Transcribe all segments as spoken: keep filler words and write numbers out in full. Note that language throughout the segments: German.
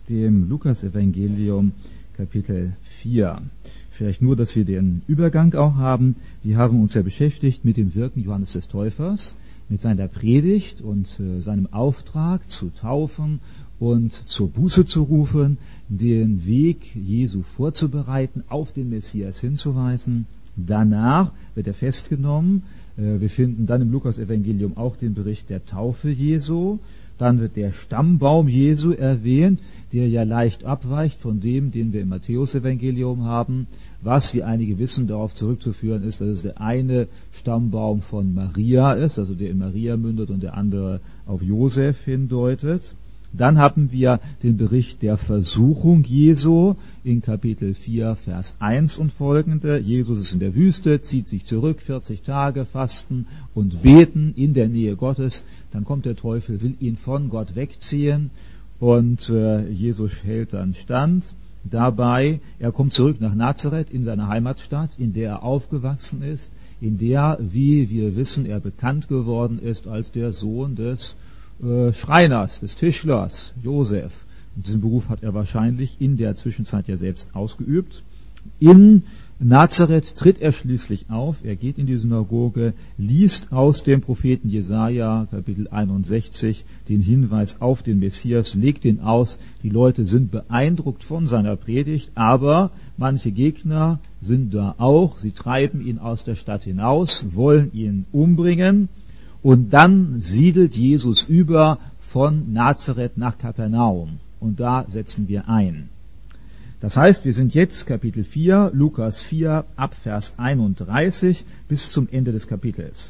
dem Lukas-Evangelium Kapitel vier. Vielleicht nur, dass wir den Übergang auch haben. Wir haben uns ja beschäftigt mit dem Wirken Johannes des Täufers, mit seiner Predigt und äh, seinem Auftrag zu taufen und zur Buße zu rufen, den Weg Jesu vorzubereiten, auf den Messias hinzuweisen. Danach wird er festgenommen. Äh, wir finden dann im Lukas-Evangelium auch den Bericht der Taufe Jesu. Dann wird der Stammbaum Jesu erwähnt, der ja leicht abweicht von dem, den wir im Matthäus-Evangelium haben, was, wie einige wissen, darauf zurückzuführen ist, dass es der eine Stammbaum von Maria ist, also der in Maria mündet und der andere auf Josef hindeutet. Dann haben wir den Bericht der Versuchung Jesu in Kapitel vier, Vers eins und folgende. Jesus ist in der Wüste, zieht sich zurück, vierzig Tage fasten und beten in der Nähe Gottes. Dann kommt der Teufel, will ihn von Gott wegziehen und äh, Jesus hält dann stand. Dabei, er kommt zurück nach Nazareth in seine Heimatstadt, in der er aufgewachsen ist, in der, wie wir wissen, er bekannt geworden ist als der Sohn des Schreiners, des Tischlers, Josef. Und diesen Beruf hat er wahrscheinlich in der Zwischenzeit ja selbst ausgeübt. In Nazareth tritt er schließlich auf, er geht in die Synagoge, liest aus dem Propheten Jesaja, Kapitel einundsechzig, den Hinweis auf den Messias, legt ihn aus. Die Leute sind beeindruckt von seiner Predigt, aber manche Gegner sind da auch. Sie treiben ihn aus der Stadt hinaus, wollen ihn umbringen. Und dann siedelt Jesus über von Nazareth nach Kapernaum. Und da setzen wir ein. Das heißt, wir sind jetzt Kapitel vier, Lukas vier, ab Vers einunddreißig bis zum Ende des Kapitels.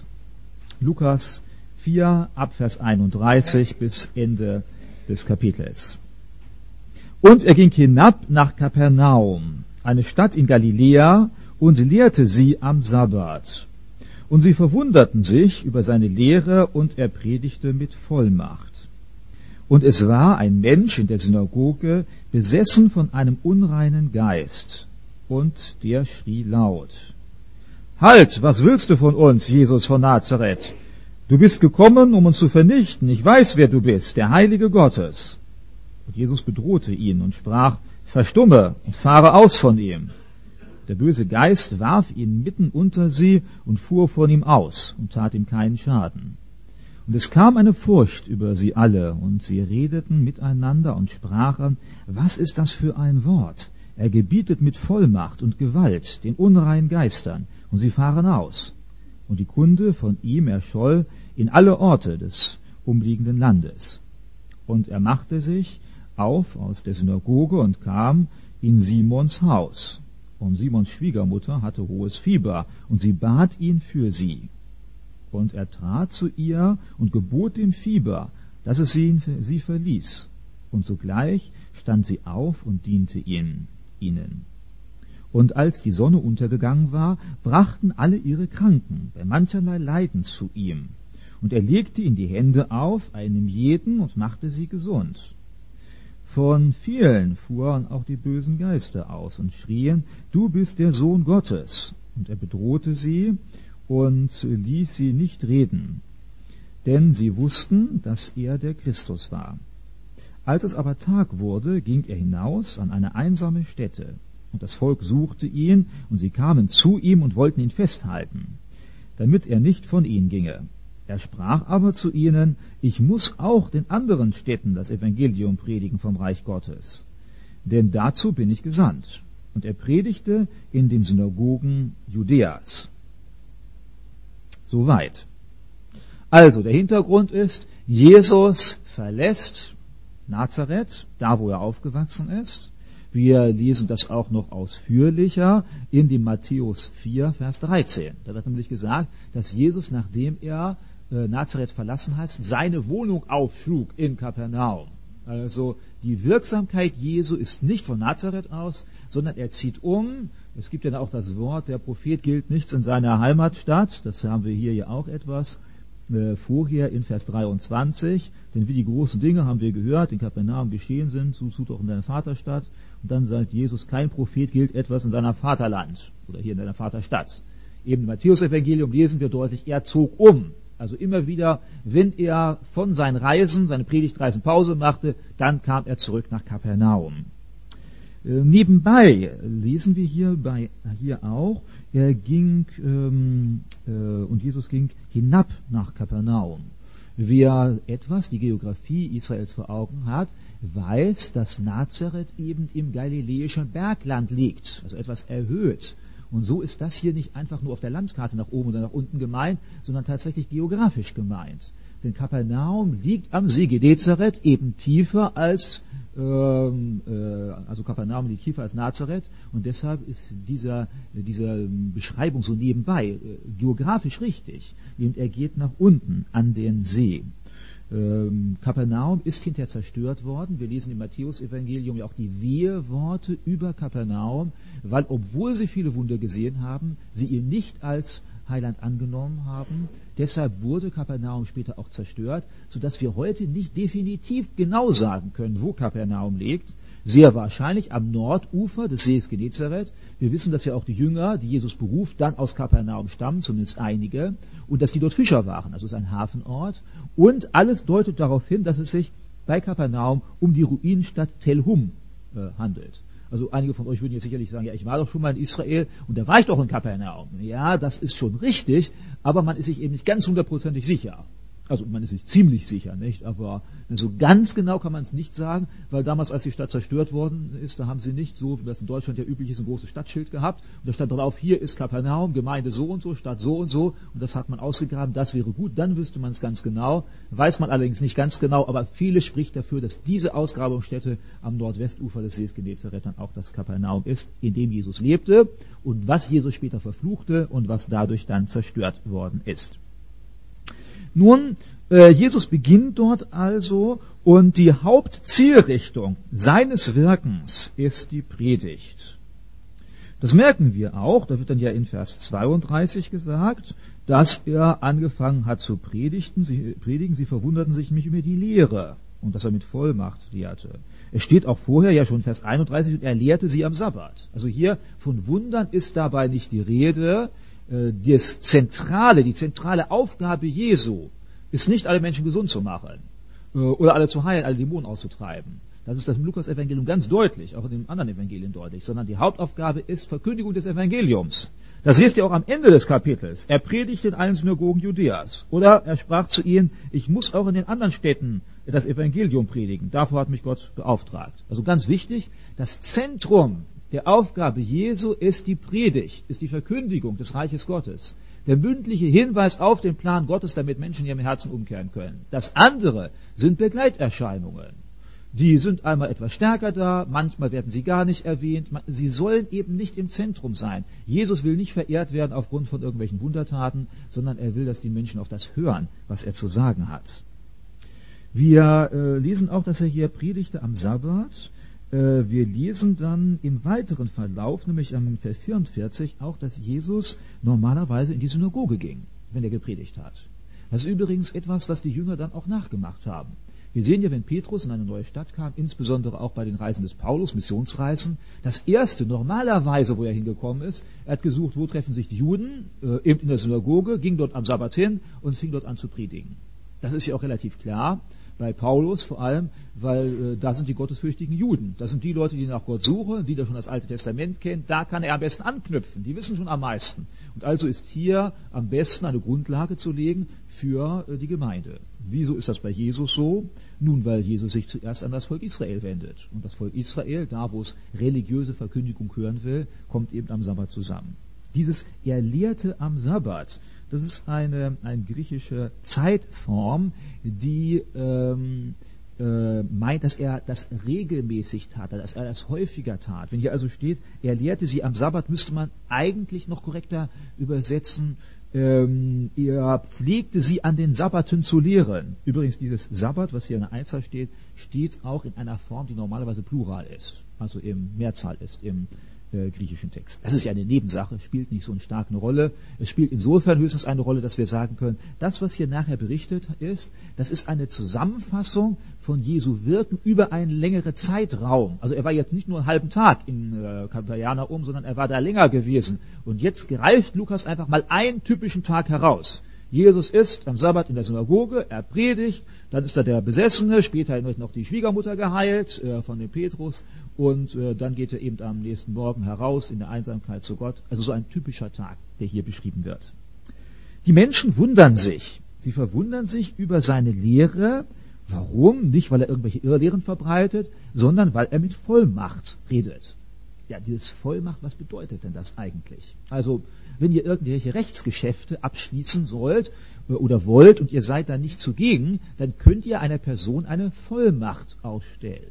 Lukas vier, ab Vers einunddreißig bis Ende des Kapitels. Und er ging hinab nach Kapernaum, eine Stadt in Galiläa, und lehrte sie am Sabbat. Und sie verwunderten sich über seine Lehre, und er predigte mit Vollmacht. Und es war ein Mensch in der Synagoge, besessen von einem unreinen Geist, und der schrie laut: Halt, was willst du von uns, Jesus von Nazareth? Du bist gekommen, um uns zu vernichten. Ich weiß, wer du bist, der Heilige Gottes. Und Jesus bedrohte ihn und sprach: Verstumme und fahre aus von ihm. Der böse Geist warf ihn mitten unter sie und fuhr von ihm aus und tat ihm keinen Schaden. Und es kam eine Furcht über sie alle, und sie redeten miteinander und sprachen: Was ist das für ein Wort? Er gebietet mit Vollmacht und Gewalt den unreinen Geistern, und sie fahren aus. Und die Kunde von ihm erscholl in alle Orte des umliegenden Landes. Und er machte sich auf aus der Synagoge und kam in Simons Haus. Und Simons Schwiegermutter hatte hohes Fieber, und sie bat ihn für sie. Und er trat zu ihr und gebot dem Fieber, dass es sie, sie verließ. Und sogleich stand sie auf und diente ihn, ihnen. Und als die Sonne untergegangen war, brachten alle ihre Kranken bei mancherlei Leiden zu ihm. Und er legte ihnen die Hände auf, einem jeden, und machte sie gesund. Von vielen fuhren auch die bösen Geister aus und schrien: Du bist der Sohn Gottes. Und er bedrohte sie und ließ sie nicht reden, denn sie wussten, dass er der Christus war. Als es aber Tag wurde, ging er hinaus an eine einsame Stätte, und das Volk suchte ihn, und sie kamen zu ihm und wollten ihn festhalten, damit er nicht von ihnen ginge. Er sprach aber zu ihnen: Ich muss auch den anderen Städten das Evangelium predigen vom Reich Gottes, denn dazu bin ich gesandt. Und er predigte in den Synagogen Judäas. Soweit. Also, der Hintergrund ist, Jesus verlässt Nazareth, da wo er aufgewachsen ist. Wir lesen das auch noch ausführlicher in dem Matthäus vier, Vers dreizehn. Da wird nämlich gesagt, dass Jesus, nachdem er äh, Nazareth verlassen hat, seine Wohnung aufschlug in Kapernaum. Also die Wirksamkeit Jesu ist nicht von Nazareth aus, sondern er zieht um. Es gibt ja auch das Wort, der Prophet gilt nichts in seiner Heimatstadt. Das haben wir hier ja auch etwas äh, vorher in Vers dreiundzwanzig. Denn wie die großen Dinge, haben wir gehört, in Kapernaum geschehen sind, so tut auch in deiner Vaterstadt. Und dann sagt Jesus, kein Prophet gilt etwas in seiner Vaterland oder hier in deiner Vaterstadt. Eben im Matthäus-Evangelium lesen wir deutlich, er zog um. Also immer wieder, wenn er von seinen Reisen, seine Predigtreisen Pause machte, dann kam er zurück nach Kapernaum. Äh, nebenbei lesen wir hier, bei, hier auch, er ging, ähm, äh, und Jesus ging hinab nach Kapernaum. Wer etwas die Geografie Israels vor Augen hat, weiß, dass Nazareth eben im galiläischen Bergland liegt, also etwas erhöht. Und so ist das hier nicht einfach nur auf der Landkarte nach oben oder nach unten gemeint, sondern tatsächlich geografisch gemeint. Denn Kapernaum liegt am See Genezareth eben tiefer als, ähm, äh, also Kapernaum liegt tiefer als Nazareth, und deshalb ist dieser, diese Beschreibung so nebenbei äh, geografisch richtig. Und er geht nach unten an den See. Ähm, Kapernaum ist hinterher zerstört worden. Wir lesen im Matthäus-Evangelium ja auch die Weheworte über Kapernaum, weil, obwohl sie viele Wunder gesehen haben, sie ihn nicht als Heiland angenommen haben. Deshalb wurde Kapernaum später auch zerstört, sodass wir heute nicht definitiv genau sagen können, wo Kapernaum liegt. Sehr wahrscheinlich am Nordufer des Sees Genezareth. Wir wissen, dass ja auch die Jünger, die Jesus beruft, dann aus Kapernaum stammen, zumindest einige, und dass die dort Fischer waren. Also es ist ein Hafenort. Und alles deutet darauf hin, dass es sich bei Kapernaum um die Ruinenstadt Tel Hum äh, handelt. Also einige von euch würden jetzt sicherlich sagen, ja, ich war doch schon mal in Israel und da war ich doch in Kapernaum. Ja, das ist schon richtig, aber man ist sich eben nicht ganz hundertprozentig sicher. Also man ist sich ziemlich sicher, nicht? Aber so ganz genau kann man es nicht sagen, weil damals, als die Stadt zerstört worden ist, da haben sie nicht so, wie das in Deutschland ja üblich ist, ein großes Stadtschild gehabt. Und da stand drauf, hier ist Kapernaum, Gemeinde so und so, Stadt so und so. Und das hat man ausgegraben, das wäre gut, dann wüsste man es ganz genau. Weiß man allerdings nicht ganz genau, aber vieles spricht dafür, dass diese Ausgrabungsstätte am Nordwestufer des Sees Genezareth dann auch das Kapernaum ist, in dem Jesus lebte und was Jesus später verfluchte und was dadurch dann zerstört worden ist. Nun, äh, Jesus beginnt dort also, und die Hauptzielrichtung seines Wirkens ist die Predigt. Das merken wir auch, da wird dann ja in Vers zweiunddreißig gesagt, dass er angefangen hat zu predigen. Sie, predigen, sie verwunderten sich nämlich über die Lehre und dass er mit Vollmacht lehrte. Es steht auch vorher ja schon Vers einunddreißig, und er lehrte sie am Sabbat. Also hier von Wundern ist dabei nicht die Rede. Das Zentrale, die zentrale Aufgabe Jesu ist nicht, alle Menschen gesund zu machen oder alle zu heilen, alle Dämonen auszutreiben. Das ist das im Lukas-Evangelium ganz deutlich, auch in den anderen Evangelien deutlich, sondern die Hauptaufgabe ist Verkündigung des Evangeliums. Das lest ihr auch am Ende des Kapitels. Er predigte in allen Synagogen Judäas. Oder er sprach zu ihnen, ich muss auch in den anderen Städten das Evangelium predigen. Davor hat mich Gott beauftragt. Also ganz wichtig, das Zentrum der Aufgabe Jesu ist die Predigt, ist die Verkündigung des Reiches Gottes. Der mündliche Hinweis auf den Plan Gottes, damit Menschen in ihrem Herzen umkehren können. Das andere sind Begleiterscheinungen. Die sind einmal etwas stärker da, manchmal werden sie gar nicht erwähnt. Sie sollen eben nicht im Zentrum sein. Jesus will nicht verehrt werden aufgrund von irgendwelchen Wundertaten, sondern er will, dass die Menschen auf das hören, was er zu sagen hat. Wir äh, lesen auch, dass er hier predigte am Sabbat. Wir lesen dann im weiteren Verlauf, nämlich am Vers vierundvierzig, auch, dass Jesus normalerweise in die Synagoge ging, wenn er gepredigt hat. Das ist übrigens etwas, was die Jünger dann auch nachgemacht haben. Wir sehen ja, wenn Petrus in eine neue Stadt kam, insbesondere auch bei den Reisen des Paulus, Missionsreisen, das erste normalerweise, wo er hingekommen ist, er hat gesucht, wo treffen sich die Juden, äh, eben in der Synagoge, ging dort am Sabbat hin und fing dort an zu predigen. Das ist ja auch relativ klar. Bei Paulus vor allem, weil äh, da sind die gottesfürchtigen Juden. Das sind die Leute, die nach Gott suchen, die da schon das Alte Testament kennen. Da kann er am besten anknüpfen. Die wissen schon am meisten. Und also ist hier am besten eine Grundlage zu legen für äh, die Gemeinde. Wieso ist das bei Jesus so? Nun, weil Jesus sich zuerst an das Volk Israel wendet. Und das Volk Israel, da wo es religiöse Verkündigung hören will, kommt eben am Sabbat zusammen. Dieses er lehrte am Sabbat, das ist eine, eine griechische Zeitform, die ähm, äh, meint, dass er das regelmäßig tat, dass er das häufiger tat. Wenn hier also steht, er lehrte sie am Sabbat, müsste man eigentlich noch korrekter übersetzen, ähm, er pflegte sie an den Sabbaten zu lehren. Übrigens, dieses Sabbat, was hier in der Einzahl steht, steht auch in einer Form, die normalerweise Plural ist, also im Mehrzahl ist, im äh, griechischen Text. Das ist ja eine Nebensache, spielt nicht so eine starke Rolle. Es spielt insofern höchstens eine Rolle, dass wir sagen können, das, was hier nachher berichtet ist, das ist eine Zusammenfassung von Jesu Wirken über einen längeren Zeitraum. Also er war jetzt nicht nur einen halben Tag in äh, Kapernaum, sondern er war da länger gewesen. Und jetzt greift Lukas einfach mal einen typischen Tag heraus. Jesus ist am Sabbat in der Synagoge, er predigt, dann ist da der Besessene, später wird noch die Schwiegermutter geheilt äh, von dem Petrus und äh, dann geht er eben am nächsten Morgen heraus in der Einsamkeit zu Gott. Also so ein typischer Tag, der hier beschrieben wird. Die Menschen wundern sich. Sie verwundern sich über seine Lehre. Warum? Nicht, weil er irgendwelche Irrlehren verbreitet, sondern weil er mit Vollmacht redet. Ja, dieses Vollmacht, was bedeutet denn das eigentlich? Also, wenn ihr irgendwelche Rechtsgeschäfte abschließen sollt oder wollt und ihr seid da nicht zugegen, dann könnt ihr einer Person eine Vollmacht ausstellen.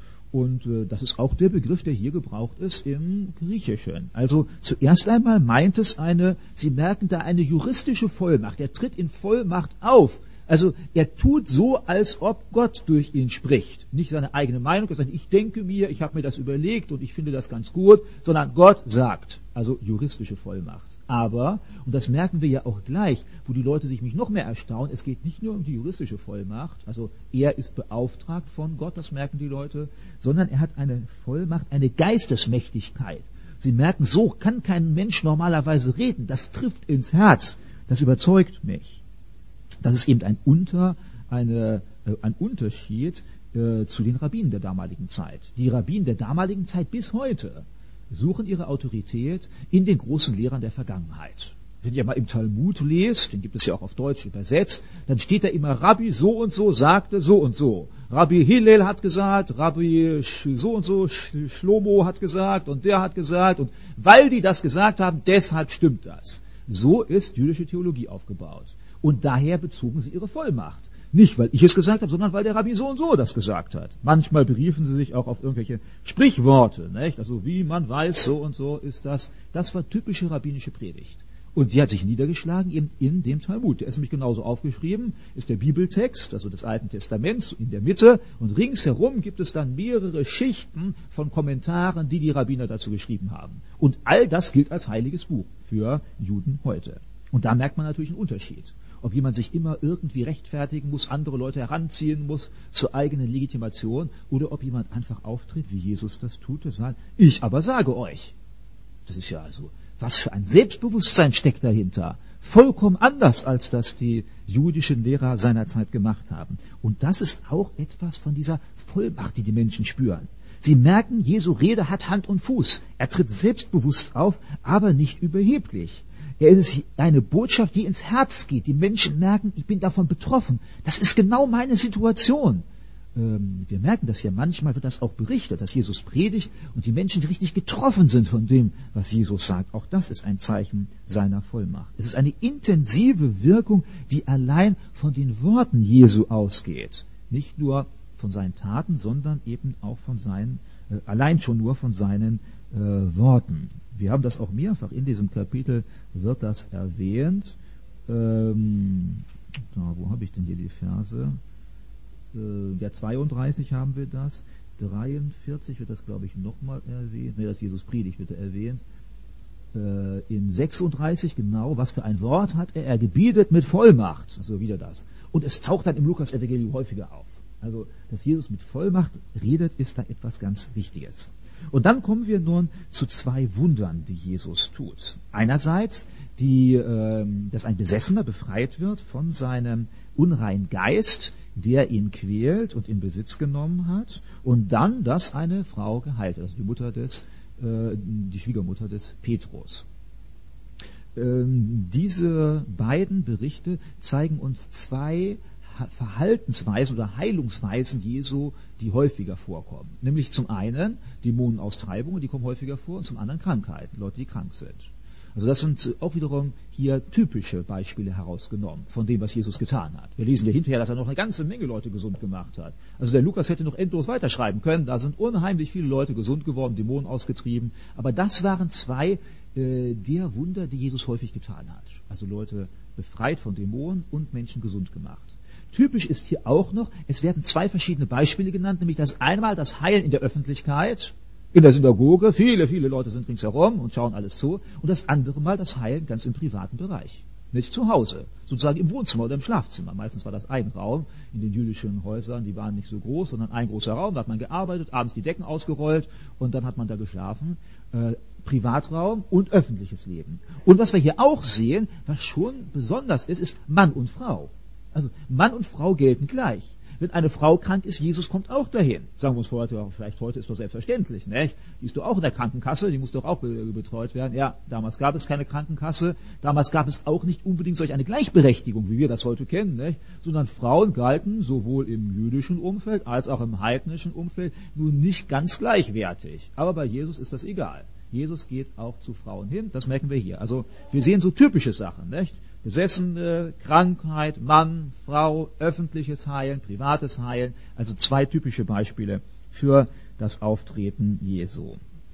Und äh, das ist auch der Begriff, der hier gebraucht ist im Griechischen. Also zuerst einmal meint es eine, Sie merken da eine juristische Vollmacht. Er tritt in Vollmacht auf. Also er tut so, als ob Gott durch ihn spricht. Nicht seine eigene Meinung, er sagt, ich denke mir, ich habe mir das überlegt und ich finde das ganz gut, sondern Gott sagt. Also juristische Vollmacht. Aber, und das merken wir ja auch gleich, wo die Leute sich mich noch mehr erstaunen, es geht nicht nur um die juristische Vollmacht, also er ist beauftragt von Gott, das merken die Leute, sondern er hat eine Vollmacht, eine Geistesmächtigkeit. Sie merken, so kann kein Mensch normalerweise reden, das trifft ins Herz, das überzeugt mich. Das ist eben ein, Unter, eine, äh, ein Unterschied äh, zu den Rabbinen der damaligen Zeit. Die Rabbinen der damaligen Zeit bis heute suchen ihre Autorität in den großen Lehrern der Vergangenheit. Wenn ihr mal im Talmud lest, den gibt es ja auch auf Deutsch übersetzt, dann steht da immer, Rabbi so und so sagte so und so. Rabbi Hillel hat gesagt, Rabbi so und so, Shlomo hat gesagt und der hat gesagt. Und weil die das gesagt haben, deshalb stimmt das. So ist jüdische Theologie aufgebaut. Und daher bezogen sie ihre Vollmacht. Nicht, weil ich es gesagt habe, sondern weil der Rabbi so und so das gesagt hat. Manchmal beriefen sie sich auch auf irgendwelche Sprichworte, nicht? Also wie man weiß, so und so ist das. Das war typische rabbinische Predigt. Und die hat sich niedergeschlagen eben in dem Talmud. Der ist nämlich genauso aufgeschrieben, ist der Bibeltext, also des Alten Testaments in der Mitte. Und ringsherum gibt es dann mehrere Schichten von Kommentaren, die die Rabbiner dazu geschrieben haben. Und all das gilt als heiliges Buch für Juden heute. Und da merkt man natürlich einen Unterschied. Ob jemand sich immer irgendwie rechtfertigen muss, andere Leute heranziehen muss zur eigenen Legitimation, oder ob jemand einfach auftritt, wie Jesus das tut, das sagt, ich aber sage euch. Das ist ja also, was für ein Selbstbewusstsein steckt dahinter. Vollkommen anders, als das die jüdischen Lehrer seiner Zeit gemacht haben. Und das ist auch etwas von dieser Vollmacht, die die Menschen spüren. Sie merken, Jesu Rede hat Hand und Fuß. Er tritt selbstbewusst auf, aber nicht überheblich. Er ist eine Botschaft, die ins Herz geht. Die Menschen merken, ich bin davon betroffen. Das ist genau meine Situation. Ähm, wir merken das ja, manchmal wird das auch berichtet, dass Jesus predigt und die Menschen richtig getroffen sind von dem, was Jesus sagt. Auch das ist ein Zeichen seiner Vollmacht. Es ist eine intensive Wirkung, die allein von den Worten Jesu ausgeht. Nicht nur von seinen Taten, sondern eben auch von seinen, äh, allein schon nur von seinen äh, Worten. Wir haben das auch mehrfach in diesem Kapitel, wird das erwähnt. Ähm, da, wo habe ich denn hier die Verse? Äh, ja, zweiunddreißig haben wir das. dreiundvierzig wird das, glaube ich, nochmal erwähnt. Ne, das Jesus predigt wird erwähnt. Äh, in sechsunddreißig, genau, was für ein Wort hat er? Er gebietet mit Vollmacht. Also wieder das. Und es taucht dann im Lukas-Evangelium häufiger auf. Also, dass Jesus mit Vollmacht redet, ist da etwas ganz Wichtiges. Und dann kommen wir nun zu zwei Wundern, die Jesus tut. Einerseits, die, äh, dass ein Besessener befreit wird von seinem unreinen Geist, der ihn quält und in Besitz genommen hat. Und dann, dass eine Frau geheilt wird, also die Mutter des, äh, die Schwiegermutter des Petrus. Ähm, diese beiden Berichte zeigen uns zwei Verhaltensweisen oder Heilungsweisen Jesu, die häufiger vorkommen. Nämlich zum einen Dämonenaustreibungen, die kommen häufiger vor, und zum anderen Krankheiten, Leute, die krank sind. Also das sind auch wiederum hier typische Beispiele herausgenommen von dem, was Jesus getan hat. Wir lesen ja hinterher, dass er noch eine ganze Menge Leute gesund gemacht hat. Also der Lukas hätte noch endlos weiterschreiben können. Da sind unheimlich viele Leute gesund geworden, Dämonen ausgetrieben. Aber das waren zwei äh, der Wunder, die Jesus häufig getan hat. Also Leute befreit von Dämonen und Menschen gesund gemacht. Typisch ist hier auch noch, es werden zwei verschiedene Beispiele genannt, nämlich das einmal das Heilen in der Öffentlichkeit, in der Synagoge, viele, viele Leute sind ringsherum und schauen alles zu, und das andere Mal das Heilen ganz im privaten Bereich, nicht zu Hause, sozusagen im Wohnzimmer oder im Schlafzimmer. Meistens war das ein Raum in den jüdischen Häusern, die waren nicht so groß, sondern ein großer Raum, da hat man gearbeitet, abends die Decken ausgerollt und dann hat man da geschlafen. Privatraum und öffentliches Leben. Und was wir hier auch sehen, was schon besonders ist, ist Mann und Frau. Also Mann und Frau gelten gleich. Wenn eine Frau krank ist, Jesus kommt auch dahin. Sagen wir uns heute, vielleicht heute ist das selbstverständlich, nicht? Die ist doch auch in der Krankenkasse, die muss doch auch betreut werden. Ja, damals gab es keine Krankenkasse, damals gab es auch nicht unbedingt solch eine Gleichberechtigung, wie wir das heute kennen, nicht? Sondern Frauen galten sowohl im jüdischen Umfeld als auch im heidnischen Umfeld nun nicht ganz gleichwertig. Aber bei Jesus ist das egal. Jesus geht auch zu Frauen hin, das merken wir hier. Also wir sehen so typische Sachen, nicht? Besessene, Krankheit, Mann, Frau, öffentliches Heilen, privates Heilen, also zwei typische Beispiele für das Auftreten Jesu.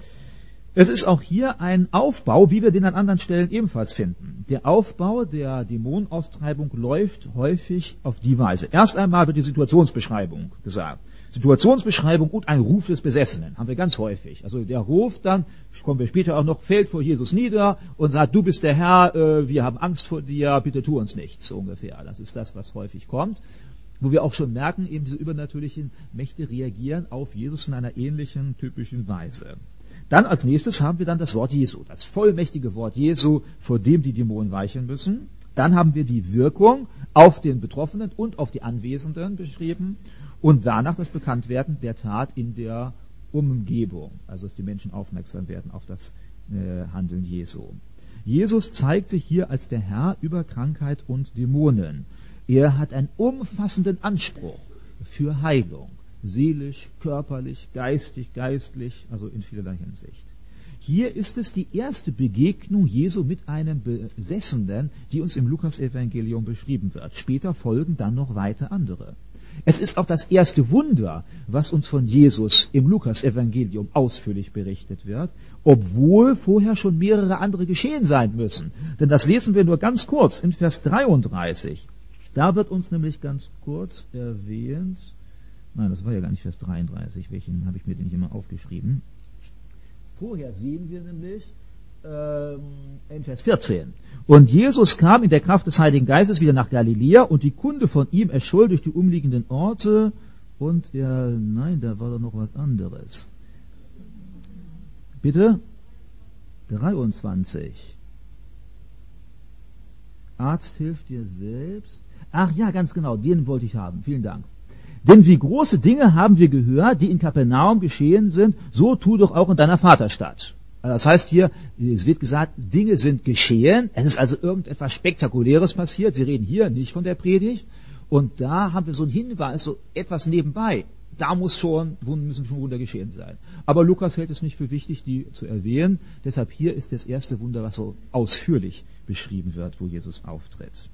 Es ist auch hier ein Aufbau, wie wir den an anderen Stellen ebenfalls finden. Der Aufbau der Dämonenaustreibung läuft häufig auf die Weise. Erst einmal wird die Situationsbeschreibung gesagt. Situationsbeschreibung und ein Ruf des Besessenen haben wir ganz häufig. Also der Ruf dann, kommen wir später auch noch, fällt vor Jesus nieder und sagt, du bist der Herr, äh, wir haben Angst vor dir, bitte tu uns nichts, so ungefähr. Das ist das, was häufig kommt. Wo wir auch schon merken, eben diese übernatürlichen Mächte reagieren auf Jesus in einer ähnlichen, typischen Weise. Dann als nächstes haben wir dann das Wort Jesu, das vollmächtige Wort Jesu, vor dem die Dämonen weichen müssen. Dann haben wir die Wirkung auf den Betroffenen und auf die Anwesenden beschrieben. Und danach das Bekanntwerden der Tat in der Umgebung, also dass die Menschen aufmerksam werden auf das äh, Handeln Jesu. Jesus zeigt sich hier als der Herr über Krankheit und Dämonen. Er hat einen umfassenden Anspruch für Heilung, seelisch, körperlich, geistig, geistlich, also in vielerlei Hinsicht. Hier ist es die erste Begegnung Jesu mit einem Besessenen, die uns im Lukas-Evangelium beschrieben wird. Später folgen dann noch weitere andere. Es ist auch das erste Wunder, was uns von Jesus im Lukas-Evangelium ausführlich berichtet wird, obwohl vorher schon mehrere andere geschehen sein müssen. Denn das lesen wir nur ganz kurz in Vers dreiunddreißig. Da wird uns nämlich ganz kurz erwähnt, nein, das war ja gar nicht Vers dreiunddreißig, welchen habe ich mir denn hier mal aufgeschrieben. Vorher sehen wir nämlich ähm, in Vers vierzehn. Und Jesus kam in der Kraft des Heiligen Geistes wieder nach Galiläa und die Kunde von ihm erscholl durch die umliegenden Orte und er, nein, da war doch noch was anderes. Bitte? dreiundzwanzig. Arzt hilft dir selbst. Ach ja, ganz genau, den wollte ich haben. Vielen Dank. Denn wie große Dinge haben wir gehört, die in Kapernaum geschehen sind, so tu doch auch in deiner Vaterstadt. Das heißt hier, es wird gesagt, Dinge sind geschehen, es ist also irgendetwas Spektakuläres passiert. Sie reden hier nicht von der Predigt. Und da haben wir so einen Hinweis, so etwas nebenbei. Da muss schon, müssen schon Wunder geschehen sein. Aber Lukas hält es nicht für wichtig, die zu erwähnen. Deshalb hier ist das erste Wunder, was so ausführlich beschrieben wird, wo Jesus auftritt.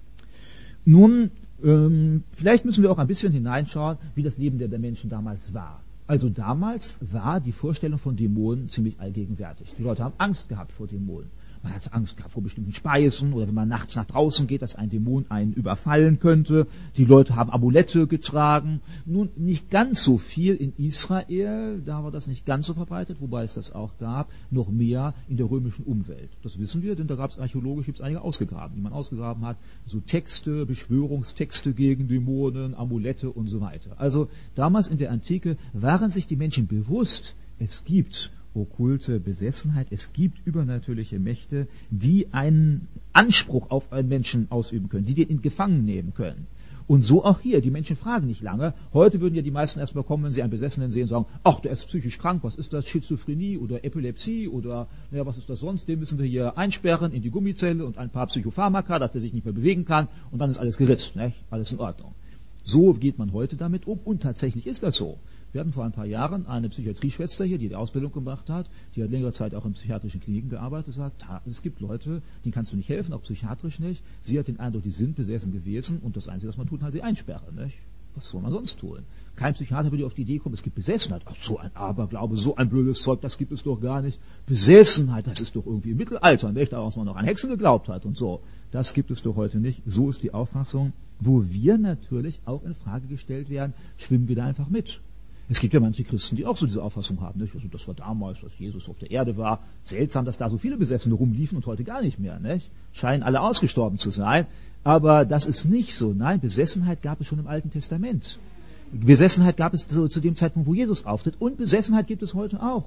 Nun, ähm, vielleicht müssen wir auch ein bisschen hineinschauen, wie das Leben der, der Menschen damals war. Also damals war die Vorstellung von Dämonen ziemlich allgegenwärtig. Die Leute haben Angst gehabt vor Dämonen. Man hat Angst gehabt vor bestimmten Speisen oder wenn man nachts nach draußen geht, dass ein Dämon einen überfallen könnte. Die Leute haben Amulette getragen. Nun, nicht ganz so viel in Israel, da war das nicht ganz so verbreitet, wobei es das auch gab, noch mehr in der römischen Umwelt. Das wissen wir, denn da gab es archäologisch gibt's einige ausgegraben, die man ausgegraben hat. So Texte, Beschwörungstexte gegen Dämonen, Amulette und so weiter. Also damals in der Antike waren sich die Menschen bewusst, es gibt okkulte Besessenheit, es gibt übernatürliche Mächte, die einen Anspruch auf einen Menschen ausüben können, die den in Gefangen nehmen können. Und so auch hier, die Menschen fragen nicht lange. Heute würden ja die meisten erstmal kommen, wenn sie einen Besessenen sehen, sagen, ach, der ist psychisch krank, was ist das, Schizophrenie oder Epilepsie oder, naja, was ist das sonst, den müssen wir hier einsperren in die Gummizelle und ein paar Psychopharmaka, dass der sich nicht mehr bewegen kann und dann ist alles geritzt, nicht? Alles in Ordnung. So geht man heute damit um und tatsächlich ist das so. Wir hatten vor ein paar Jahren eine Psychiatrieschwester hier, die die Ausbildung gemacht hat, die hat längere Zeit auch in psychiatrischen Kliniken gearbeitet, sagt, es gibt Leute, denen kannst du nicht helfen, auch psychiatrisch nicht. Sie hat den Eindruck, die sind besessen gewesen und das Einzige, was man tut, halt sie einsperren. Nicht? Was soll man sonst tun? Kein Psychiater würde auf die Idee kommen, es gibt Besessenheit. Ach, so ein Aberglaube, so ein blödes Zeug, das gibt es doch gar nicht. Besessenheit, das ist doch irgendwie im Mittelalter, nicht? Da, was man noch an Hexen geglaubt hat und so. Das gibt es doch heute nicht. So ist die Auffassung, wo wir natürlich auch in Frage gestellt werden, schwimmen wir da einfach mit. Es gibt ja manche Christen, die auch so diese Auffassung haben. Nicht? Also das war damals, als Jesus auf der Erde war. Seltsam, dass da so viele Besessene rumliefen und heute gar nicht mehr. Nicht? Scheinen alle ausgestorben zu sein. Aber das ist nicht so. Nein, Besessenheit gab es schon im Alten Testament. Besessenheit gab es so zu dem Zeitpunkt, wo Jesus auftritt. Und Besessenheit gibt es heute auch.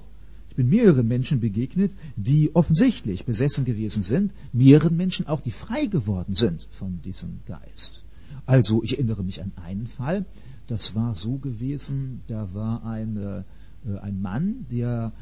Ich bin mehreren Menschen begegnet, die offensichtlich besessen gewesen sind, mehreren Menschen auch, die frei geworden sind von diesem Geist. Also ich erinnere mich an einen Fall, das war so gewesen, da war eine, äh, ein Mann, der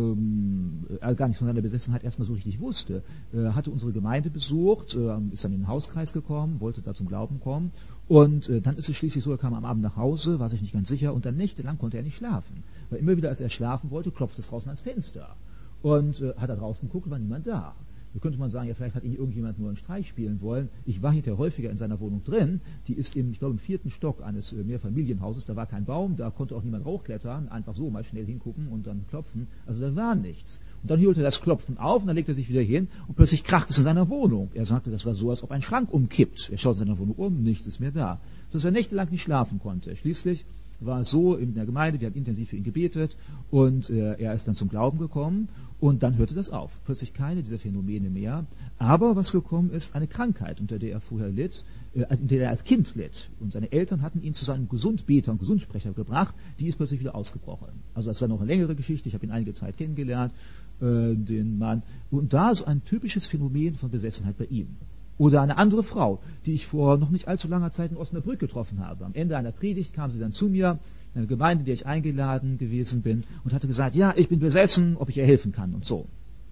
ähm, gar nicht von seiner Besessenheit erstmal so richtig wusste, äh, hatte unsere Gemeinde besucht, äh, ist dann in den Hauskreis gekommen, wollte da zum Glauben kommen und äh, dann ist es schließlich so, er kam am Abend nach Hause, war sich nicht ganz sicher und dann nächtelang konnte er nicht schlafen, weil immer wieder, als er schlafen wollte, klopfte es draußen ans Fenster und äh, hat er draußen geguckt, war niemand da. Da könnte man sagen, ja, vielleicht hat ihn irgendjemand nur einen Streich spielen wollen. Ich war hinterher häufiger in seiner Wohnung drin. Die ist im, ich glaube, im vierten Stock eines äh, Mehrfamilienhauses. Da war kein Baum, da konnte auch niemand hochklettern. Einfach so mal schnell hingucken und dann klopfen. Also da war nichts. Und dann hielt er das Klopfen auf und dann legte er sich wieder hin und plötzlich kracht es in seiner Wohnung. Er sagte, das war so, als ob ein Schrank umkippt. Er schaut in seiner Wohnung um, nichts ist mehr da. Sodass er nächtelang nicht schlafen konnte. Schließlich war es so in der Gemeinde, wir haben intensiv für ihn gebetet und äh, er ist dann zum Glauben gekommen und dann hörte das auf. Plötzlich keine dieser Phänomene mehr. Aber was gekommen ist, eine Krankheit, unter der er vorher litt, äh, unter der er als Kind litt. Und seine Eltern hatten ihn zu seinem Gesundbeter und Gesundsprecher gebracht, die ist plötzlich wieder ausgebrochen. Also das war noch eine längere Geschichte, ich habe ihn einige Zeit kennengelernt, äh, den Mann. Und da so ein typisches Phänomen von Besessenheit bei ihm. Oder eine andere Frau, die ich vor noch nicht allzu langer Zeit in Osnabrück getroffen habe. Am Ende einer Predigt kam sie dann zu mir, in eine Gemeinde, in der ich eingeladen gewesen bin, und hatte gesagt, ja, ich bin besessen, ob ich ihr helfen kann und so.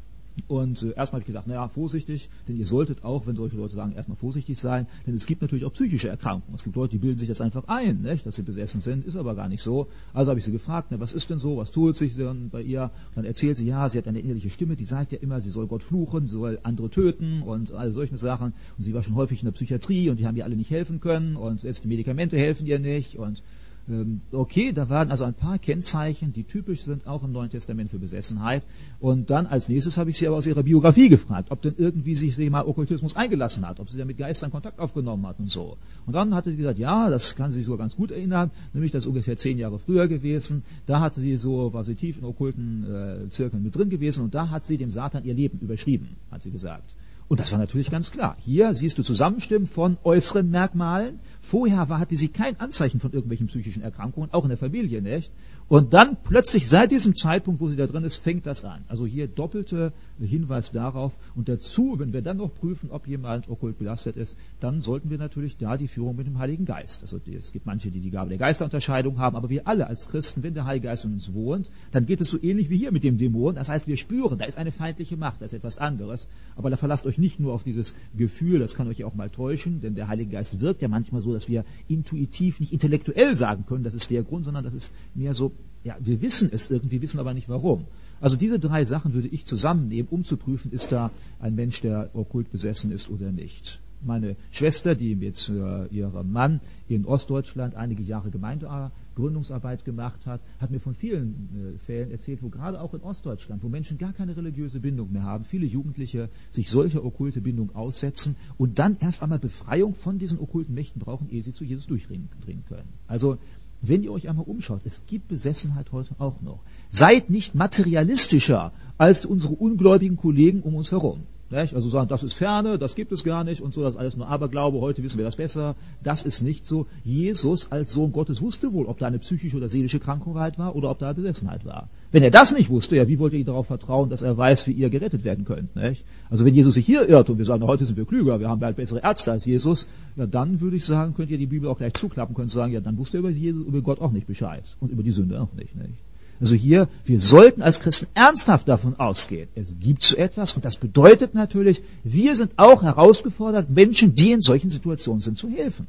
Und äh, erstmal habe ich gedacht, naja, vorsichtig, denn ihr solltet auch, wenn solche Leute sagen, erstmal vorsichtig sein, denn es gibt natürlich auch psychische Erkrankungen. Es gibt Leute, die bilden sich das einfach ein, nicht, dass sie besessen sind, ist aber gar nicht so. Also habe ich sie gefragt, na, was ist denn so, was tut sich denn bei ihr? Und dann erzählt sie, ja, sie hat eine innerliche Stimme, die sagt ja immer, sie soll Gott fluchen, sie soll andere töten und all solche Sachen. Und sie war schon häufig in der Psychiatrie und die haben ihr alle nicht helfen können und selbst die Medikamente helfen ihr nicht und okay, da waren also ein paar Kennzeichen, die typisch sind, auch im Neuen Testament für Besessenheit. Und dann als nächstes habe ich sie aber aus ihrer Biografie gefragt, ob denn irgendwie sich sie mal Okkultismus eingelassen hat, ob sie da mit Geistern Kontakt aufgenommen hat und so. Und dann hatte sie gesagt, ja, das kann sie sich sogar ganz gut erinnern, nämlich das ist ungefähr zehn Jahre früher gewesen. Da hatte sie so, war sie tief in okkulten äh, Zirkeln mit drin gewesen und da hat sie dem Satan ihr Leben überschrieben, hat sie gesagt. Und das war natürlich ganz klar. Hier siehst du Zusammenstimmen von äußeren Merkmalen. Vorher war, hatte sie kein Anzeichen von irgendwelchen psychischen Erkrankungen, auch in der Familie nicht. Und dann plötzlich seit diesem Zeitpunkt, wo sie da drin ist, fängt das an. Also hier doppelte Hinweis darauf. Und dazu, wenn wir dann noch prüfen, ob jemand okkult belastet ist, dann sollten wir natürlich da die Führung mit dem Heiligen Geist. Also es gibt manche, die die Gabe der Geisterunterscheidung haben, aber wir alle als Christen, wenn der Heilige Geist in uns wohnt, dann geht es so ähnlich wie hier mit dem Dämon. Das heißt, wir spüren, da ist eine feindliche Macht, da ist etwas anderes. Aber da verlasst euch nicht nur auf dieses Gefühl, das kann euch ja auch mal täuschen, denn der Heilige Geist wirkt ja manchmal so, dass wir intuitiv, nicht intellektuell sagen können, das ist der Grund, sondern das ist mehr so, ja, wir wissen es irgendwie, wissen aber nicht warum. Also diese drei Sachen würde ich zusammennehmen, um zu prüfen, ist da ein Mensch, der okkult besessen ist oder nicht. Meine Schwester, die mit äh, ihrem Mann in Ostdeutschland einige Jahre Gemeindegründungsarbeit gemacht hat, hat mir von vielen äh, Fällen erzählt, wo gerade auch in Ostdeutschland, wo Menschen gar keine religiöse Bindung mehr haben, viele Jugendliche sich solcher okkulte Bindung aussetzen und dann erst einmal Befreiung von diesen okkulten Mächten brauchen, ehe sie zu Jesus durchdringen können. Also wenn ihr euch einmal umschaut, es gibt Besessenheit heute auch noch. Seid nicht materialistischer als unsere ungläubigen Kollegen um uns herum. Also sagen, das ist ferne, das gibt es gar nicht und so, das ist alles nur Aberglaube, heute wissen wir das besser. Das ist nicht so. Jesus als Sohn Gottes wusste wohl, ob da eine psychische oder seelische Krankheit war oder ob da Besessenheit war. Wenn er das nicht wusste, ja, wie wollt ihr darauf vertrauen, dass er weiß, wie ihr gerettet werden könnt? Nicht? Also wenn Jesus sich hier irrt und wir sagen, heute sind wir klüger, wir haben bald bessere Ärzte als Jesus, ja, dann würde ich sagen, könnt ihr die Bibel auch gleich zuklappen, könnt sagen, ja, dann wusste er über Jesus, über Gott auch nicht Bescheid und über die Sünde auch nicht. Nicht? Also hier, wir sollten als Christen ernsthaft davon ausgehen, es gibt so etwas und das bedeutet natürlich, wir sind auch herausgefordert, Menschen, die in solchen Situationen sind, zu helfen.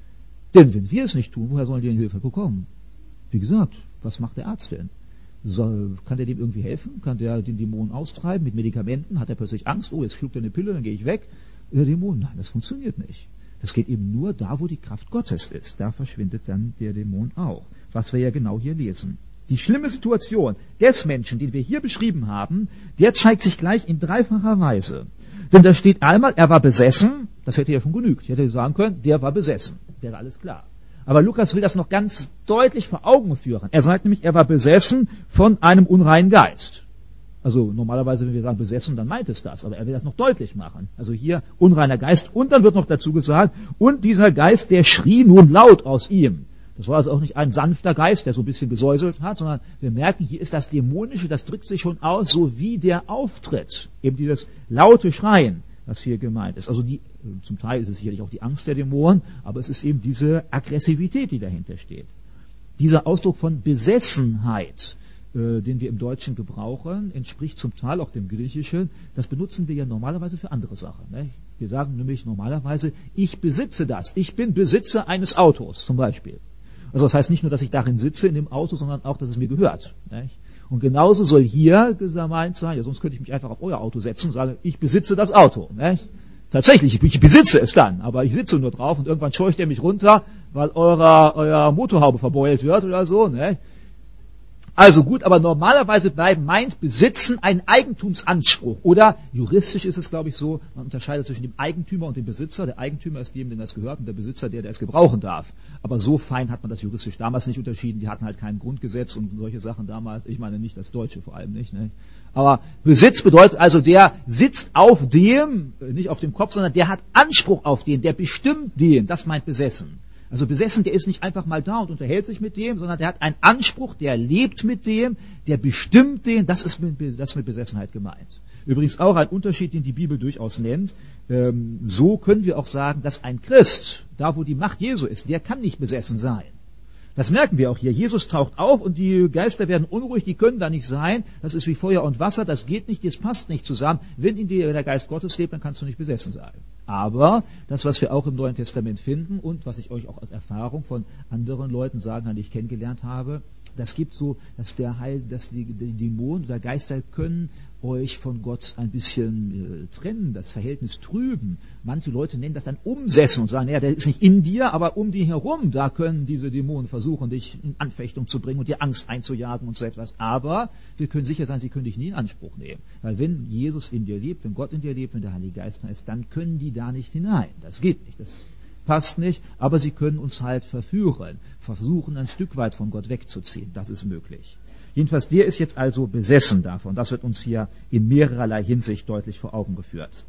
Denn wenn wir es nicht tun, woher sollen die denn Hilfe bekommen? Wie gesagt, was macht der Arzt denn? Soll, kann der dem irgendwie helfen? Kann der den Dämon austreiben mit Medikamenten? Hat er plötzlich Angst? Oh, jetzt schluckt er eine Pille, dann gehe ich weg. Der Dämon, nein, das funktioniert nicht. Das geht eben nur da, wo die Kraft Gottes ist. Da verschwindet dann der Dämon auch. Was wir ja genau hier lesen. Die schlimme Situation des Menschen, den wir hier beschrieben haben, der zeigt sich gleich in dreifacher Weise. Denn da steht einmal, er war besessen, das hätte ja schon genügt. Ich hätte sagen können, der war besessen. Wäre alles klar. Aber Lukas will das noch ganz deutlich vor Augen führen. Er sagt nämlich, er war besessen von einem unreinen Geist. Also normalerweise, wenn wir sagen besessen, dann meint es das. Aber er will das noch deutlich machen. Also hier unreiner Geist. Und dann wird noch dazu gesagt, und dieser Geist, der schrie nun laut aus ihm. Das war also auch nicht ein sanfter Geist, der so ein bisschen gesäuselt hat, sondern wir merken, hier ist das Dämonische, das drückt sich schon aus, so wie der Auftritt, eben dieses laute Schreien, was hier gemeint ist. Also die, zum Teil ist es sicherlich auch die Angst der Dämonen, aber es ist eben diese Aggressivität, die dahinter steht. Dieser Ausdruck von Besessenheit, äh, den wir im Deutschen gebrauchen, entspricht zum Teil auch dem Griechischen. Das benutzen wir ja normalerweise für andere Sachen. Ne? Wir sagen nämlich normalerweise, ich besitze das. Ich bin Besitzer eines Autos zum Beispiel. Also das heißt nicht nur, dass ich darin sitze in dem Auto, sondern auch, dass es mir gehört. Ne? Und genauso soll hier gemeint sein, ja, sonst könnte ich mich einfach auf euer Auto setzen und sagen, ich besitze das Auto. Ne? Tatsächlich, ich besitze es dann, aber ich sitze nur drauf und irgendwann scheucht er mich runter, weil eurer, euer Motorhaube verbeult wird oder so. Ne? Also gut, aber normalerweise bleibt meint Besitzen ein Eigentumsanspruch. Oder juristisch ist es, glaube ich, so, man unterscheidet zwischen dem Eigentümer und dem Besitzer. Der Eigentümer ist dem, dem das gehört, und der Besitzer, der, der es gebrauchen darf. Aber so fein hat man das juristisch damals nicht unterschieden. Die hatten halt kein Grundgesetz und solche Sachen damals. Ich meine nicht das Deutsche vor allem nicht. Ne? Aber Besitz bedeutet also, der sitzt auf dem, nicht auf dem Kopf, sondern der hat Anspruch auf den, der bestimmt den. Das meint besessen. Also besessen, der ist nicht einfach mal da und unterhält sich mit dem, sondern der hat einen Anspruch, der lebt mit dem, der bestimmt den. Das ist mit, das ist mit Besessenheit gemeint. Übrigens auch ein Unterschied, den die Bibel durchaus nennt. Ähm, so können wir auch sagen, dass ein Christ, da wo die Macht Jesu ist, der kann nicht besessen sein. Das merken wir auch hier. Jesus taucht auf und die Geister werden unruhig, die können da nicht sein. Das ist wie Feuer und Wasser, das geht nicht, das passt nicht zusammen. Wenn in dir der Geist Gottes lebt, dann kannst du nicht besessen sein. Aber das, was wir auch im Neuen Testament finden und was ich euch auch aus Erfahrung von anderen Leuten sagen kann, die ich kennengelernt habe, das gibt so, dass der Heil, dass die, die Dämonen oder Geister können euch von Gott ein bisschen äh, trennen, das Verhältnis trüben. Manche Leute nennen das dann umsessen und sagen, ja, der ist nicht in dir, aber um dich herum, da können diese Dämonen versuchen, dich in Anfechtung zu bringen und dir Angst einzujagen und so etwas. Aber wir können sicher sein, sie können dich nie in Anspruch nehmen. Weil wenn Jesus in dir lebt, wenn Gott in dir lebt, wenn der Heilige Geist da ist, dann können die da nicht hinein. Das geht nicht, das passt nicht, aber sie können uns halt verführen, versuchen ein Stück weit von Gott wegzuziehen. Das ist möglich. Jedenfalls, der ist jetzt also besessen davon. Das wird uns hier in mehrerlei Hinsicht deutlich vor Augen geführt.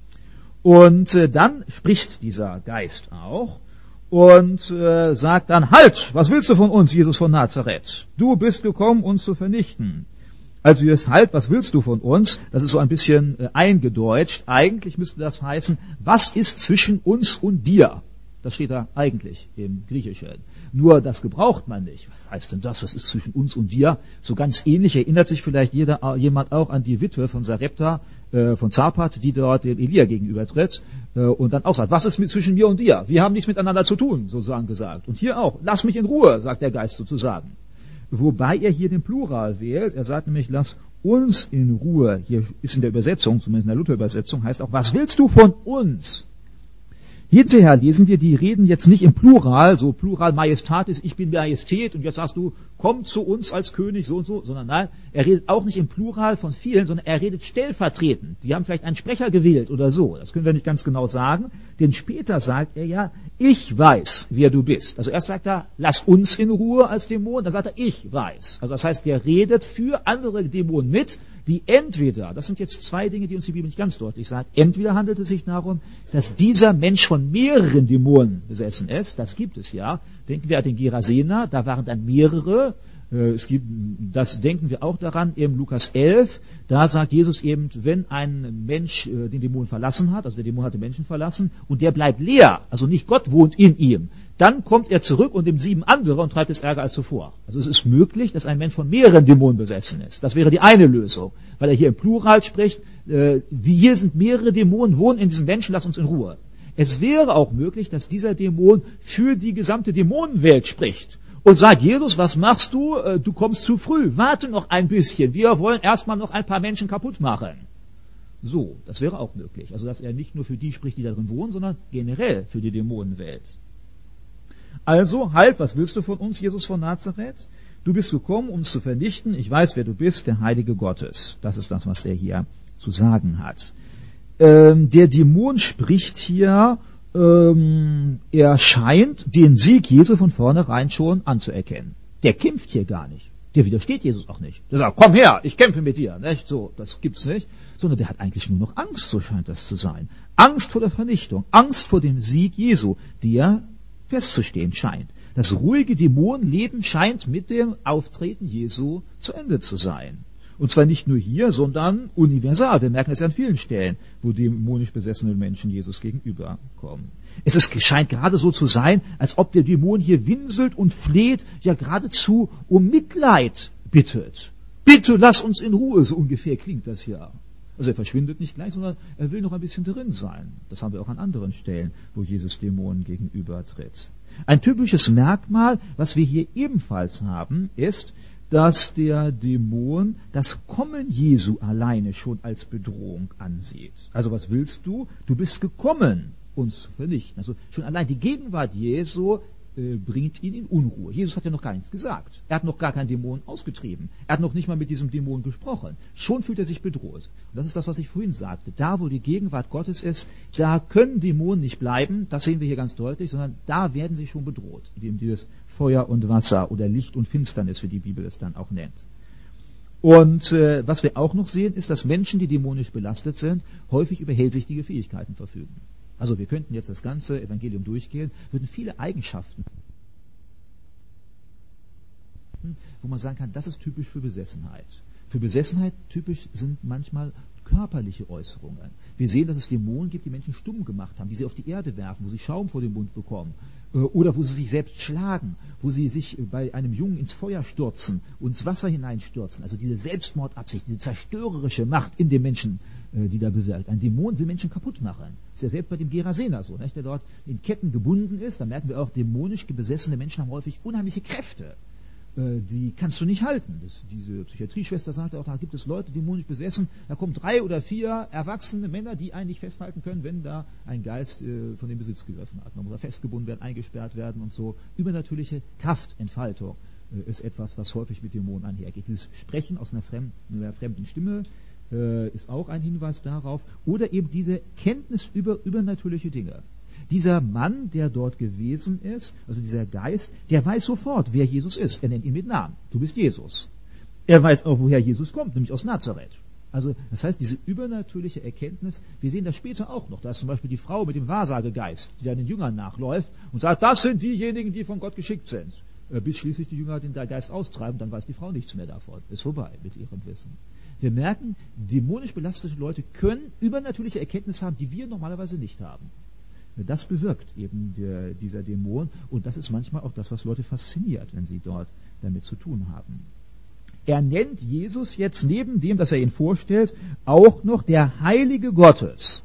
Und äh, dann spricht dieser Geist auch und äh, sagt dann, halt, was willst du von uns, Jesus von Nazareth? Du bist gekommen, uns zu vernichten. Also jetzt halt, was willst du von uns? Das ist so ein bisschen äh, eingedeutscht. Eigentlich müsste das heißen, was ist zwischen uns und dir? Das steht da eigentlich im Griechischen. Nur das gebraucht man nicht. Was heißt denn das? Was ist zwischen uns und dir? So ganz ähnlich erinnert sich vielleicht jeder, jemand auch an die Witwe von Sarepta, äh, von Zapat, die dort dem Elia gegenübertritt äh, und dann auch sagt, was ist mit, zwischen mir und dir? Wir haben nichts miteinander zu tun, sozusagen gesagt. Und hier auch, lass mich in Ruhe, sagt der Geist sozusagen. Wobei er hier den Plural wählt. Er sagt nämlich, lass uns in Ruhe. Hier ist in der Übersetzung, zumindest in der Luther-Übersetzung, heißt auch, was willst du von uns? Hinterher lesen wir, die reden jetzt nicht im Plural, so Plural Majestatis, ich bin Majestät und jetzt sagst du, komm zu uns als König, so und so, sondern nein, er redet auch nicht im Plural von vielen, sondern er redet stellvertretend. Die haben vielleicht einen Sprecher gewählt oder so, das können wir nicht ganz genau sagen, denn später sagt er ja, ich weiß, wer du bist. Also erst sagt er, lass uns in Ruhe als Dämon, dann sagt er, ich weiß. Also das heißt, der redet für andere Dämonen mit, die entweder, das sind jetzt zwei Dinge, die uns die Bibel nicht ganz deutlich sagt, entweder handelt es sich darum, dass dieser Mensch von mehreren Dämonen besessen ist, das gibt es ja. Denken wir an den Gerasener, da waren dann mehrere. Es gibt, das denken wir auch daran, im Lukas elf, da sagt Jesus eben, wenn ein Mensch den Dämon verlassen hat, also der Dämon hat den Menschen verlassen, und der bleibt leer, also nicht Gott wohnt in ihm, dann kommt er zurück und nimmt sieben andere und treibt es Ärger als zuvor. Also es ist möglich, dass ein Mensch von mehreren Dämonen besessen ist. Das wäre die eine Lösung, weil er hier im Plural spricht, äh, wie hier sind mehrere Dämonen, wohnen in diesem Menschen, lass uns in Ruhe. Es wäre auch möglich, dass dieser Dämon für die gesamte Dämonenwelt spricht und sagt, Jesus, was machst du? Äh, du kommst zu früh, warte noch ein bisschen, wir wollen erstmal noch ein paar Menschen kaputt machen. So, das wäre auch möglich. Also dass er nicht nur für die spricht, die da drin wohnen, sondern generell für die Dämonenwelt. Also, halt, was willst du von uns, Jesus von Nazareth? Du bist gekommen, uns zu vernichten. Ich weiß, wer du bist, der Heilige Gottes. Das ist das, was er hier zu sagen hat. Ähm, der Dämon spricht hier, ähm, er scheint den Sieg Jesu von vornherein schon anzuerkennen. Der kämpft hier gar nicht. Der widersteht Jesus auch nicht. Der sagt, komm her, ich kämpfe mit dir. Nicht? So, das gibt's nicht. Sondern der hat eigentlich nur noch Angst, so scheint das zu sein. Angst vor der Vernichtung, Angst vor dem Sieg Jesu, der festzustehen scheint. Das ruhige Dämonenleben scheint mit dem Auftreten Jesu zu Ende zu sein. Und zwar nicht nur hier, sondern universal. Wir merken es an vielen Stellen, wo dämonisch besessene Menschen Jesus gegenüberkommen. Es ist, scheint gerade so zu sein, als ob der Dämon hier winselt und fleht, ja geradezu um Mitleid bittet. Bitte lass uns in Ruhe, so ungefähr klingt das ja. Also er verschwindet nicht gleich, sondern er will noch ein bisschen drin sein. Das haben wir auch an anderen Stellen, wo Jesus Dämonen gegenübertritt. Ein typisches Merkmal, was wir hier ebenfalls haben, ist, dass der Dämon das Kommen Jesu alleine schon als Bedrohung ansieht. Also was willst du? Du bist gekommen, uns zu vernichten. Also schon allein die Gegenwart Jesu äh, bringt ihn in Unruhe. Jesus hat ja noch gar nichts gesagt. Er hat noch gar keinen Dämon ausgetrieben. Er hat noch nicht mal mit diesem Dämon gesprochen. Schon fühlt er sich bedroht. Und das ist das, was ich vorhin sagte. Da, wo die Gegenwart Gottes ist, da können Dämonen nicht bleiben. Das sehen wir hier ganz deutlich, sondern da werden sie schon bedroht, indem dieses Feuer und Wasser oder Licht und Finsternis, wie die Bibel es dann auch nennt. Und äh, was wir auch noch sehen, ist, dass Menschen, die dämonisch belastet sind, häufig über hellsichtige Fähigkeiten verfügen. Also wir könnten jetzt das ganze Evangelium durchgehen, würden viele Eigenschaften, wo man sagen kann, das ist typisch für Besessenheit. Für Besessenheit typisch sind manchmal körperliche Äußerungen. Wir sehen, dass es Dämonen gibt, die Menschen stumm gemacht haben, die sie auf die Erde werfen, wo sie Schaum vor den Mund bekommen. Oder wo sie sich selbst schlagen, wo sie sich bei einem Jungen ins Feuer stürzen und ins Wasser hineinstürzen. Also diese Selbstmordabsicht, diese zerstörerische Macht in den Menschen, die da bewirkt. Ein Dämon will Menschen kaputt machen. Das ist ja selbst bei dem Gerasener so, nicht? Der dort in Ketten gebunden ist. Da merken wir auch, dämonisch besessene Menschen haben häufig unheimliche Kräfte. Die kannst du nicht halten. Das, diese Psychiatrieschwester sagte auch, da gibt es Leute, dämonisch besessen, da kommen drei oder vier erwachsene Männer, die einen nicht festhalten können, wenn da ein Geist äh, von dem Besitz gegriffen hat. Man muss da festgebunden werden, eingesperrt werden und so. Übernatürliche Kraftentfaltung äh, ist etwas, was häufig mit Dämonen einhergeht. Dieses Sprechen aus einer fremden, einer fremden Stimme äh, ist auch ein Hinweis darauf. Oder eben diese Kenntnis über übernatürliche Dinge. Dieser Mann, der dort gewesen ist, also dieser Geist, der weiß sofort, wer Jesus ist. Er nennt ihn mit Namen. Du bist Jesus. Er weiß auch, woher Jesus kommt, nämlich aus Nazareth. Also das heißt, diese übernatürliche Erkenntnis, wir sehen das später auch noch. Da ist zum Beispiel die Frau mit dem Wahrsagegeist, die dann den Jüngern nachläuft und sagt, das sind diejenigen, die von Gott geschickt sind. Bis schließlich die Jünger den Geist austreiben, dann weiß die Frau nichts mehr davon. Ist vorbei mit ihrem Wissen. Wir merken, dämonisch belastete Leute können übernatürliche Erkenntnis haben, die wir normalerweise nicht haben. Das bewirkt eben der, dieser Dämon und das ist manchmal auch das, was Leute fasziniert, wenn sie dort damit zu tun haben. Er nennt Jesus jetzt neben dem, dass er ihn vorstellt, auch noch der Heilige Gottes.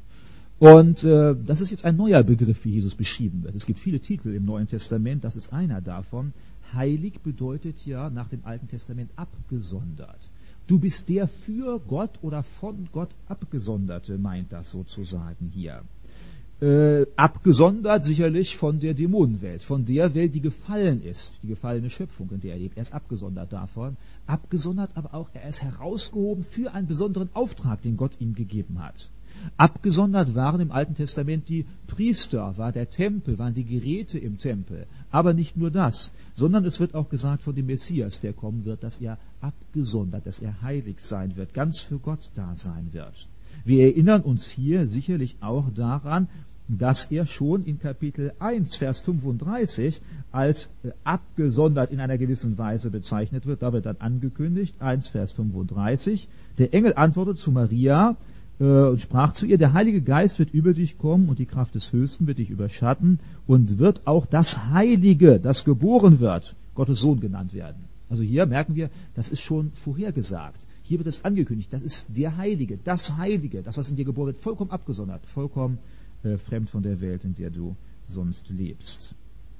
Und äh, das ist jetzt ein neuer Begriff, wie Jesus beschrieben wird. Es gibt viele Titel im Neuen Testament, das ist einer davon. Heilig bedeutet ja nach dem Alten Testament abgesondert. Du bist der für Gott oder von Gott Abgesonderte, meint das sozusagen hier. Äh, abgesondert sicherlich von der Dämonenwelt, von der Welt, die gefallen ist, die gefallene Schöpfung, in der er lebt. Er ist abgesondert davon, abgesondert aber auch, er ist herausgehoben für einen besonderen Auftrag, den Gott ihm gegeben hat. Abgesondert waren im Alten Testament die Priester, war der Tempel, waren die Geräte im Tempel. Aber nicht nur das, sondern es wird auch gesagt von dem Messias, der kommen wird, dass er abgesondert, dass er heilig sein wird, ganz für Gott da sein wird. Wir erinnern uns hier sicherlich auch daran, dass er schon in Kapitel eins, Vers fünfunddreißig als äh, abgesondert in einer gewissen Weise bezeichnet wird. Da wird dann angekündigt, eins, Vers fünfunddreißig, der Engel antwortet zu Maria äh, und sprach zu ihr, der Heilige Geist wird über dich kommen und die Kraft des Höchsten wird dich überschatten und wird auch das Heilige, das geboren wird, Gottes Sohn genannt werden. Also hier merken wir, das ist schon vorhergesagt. Hier wird es angekündigt, das ist der Heilige, das Heilige, das, was in dir geboren wird, vollkommen abgesondert, vollkommen äh, fremd von der Welt, in der du sonst lebst.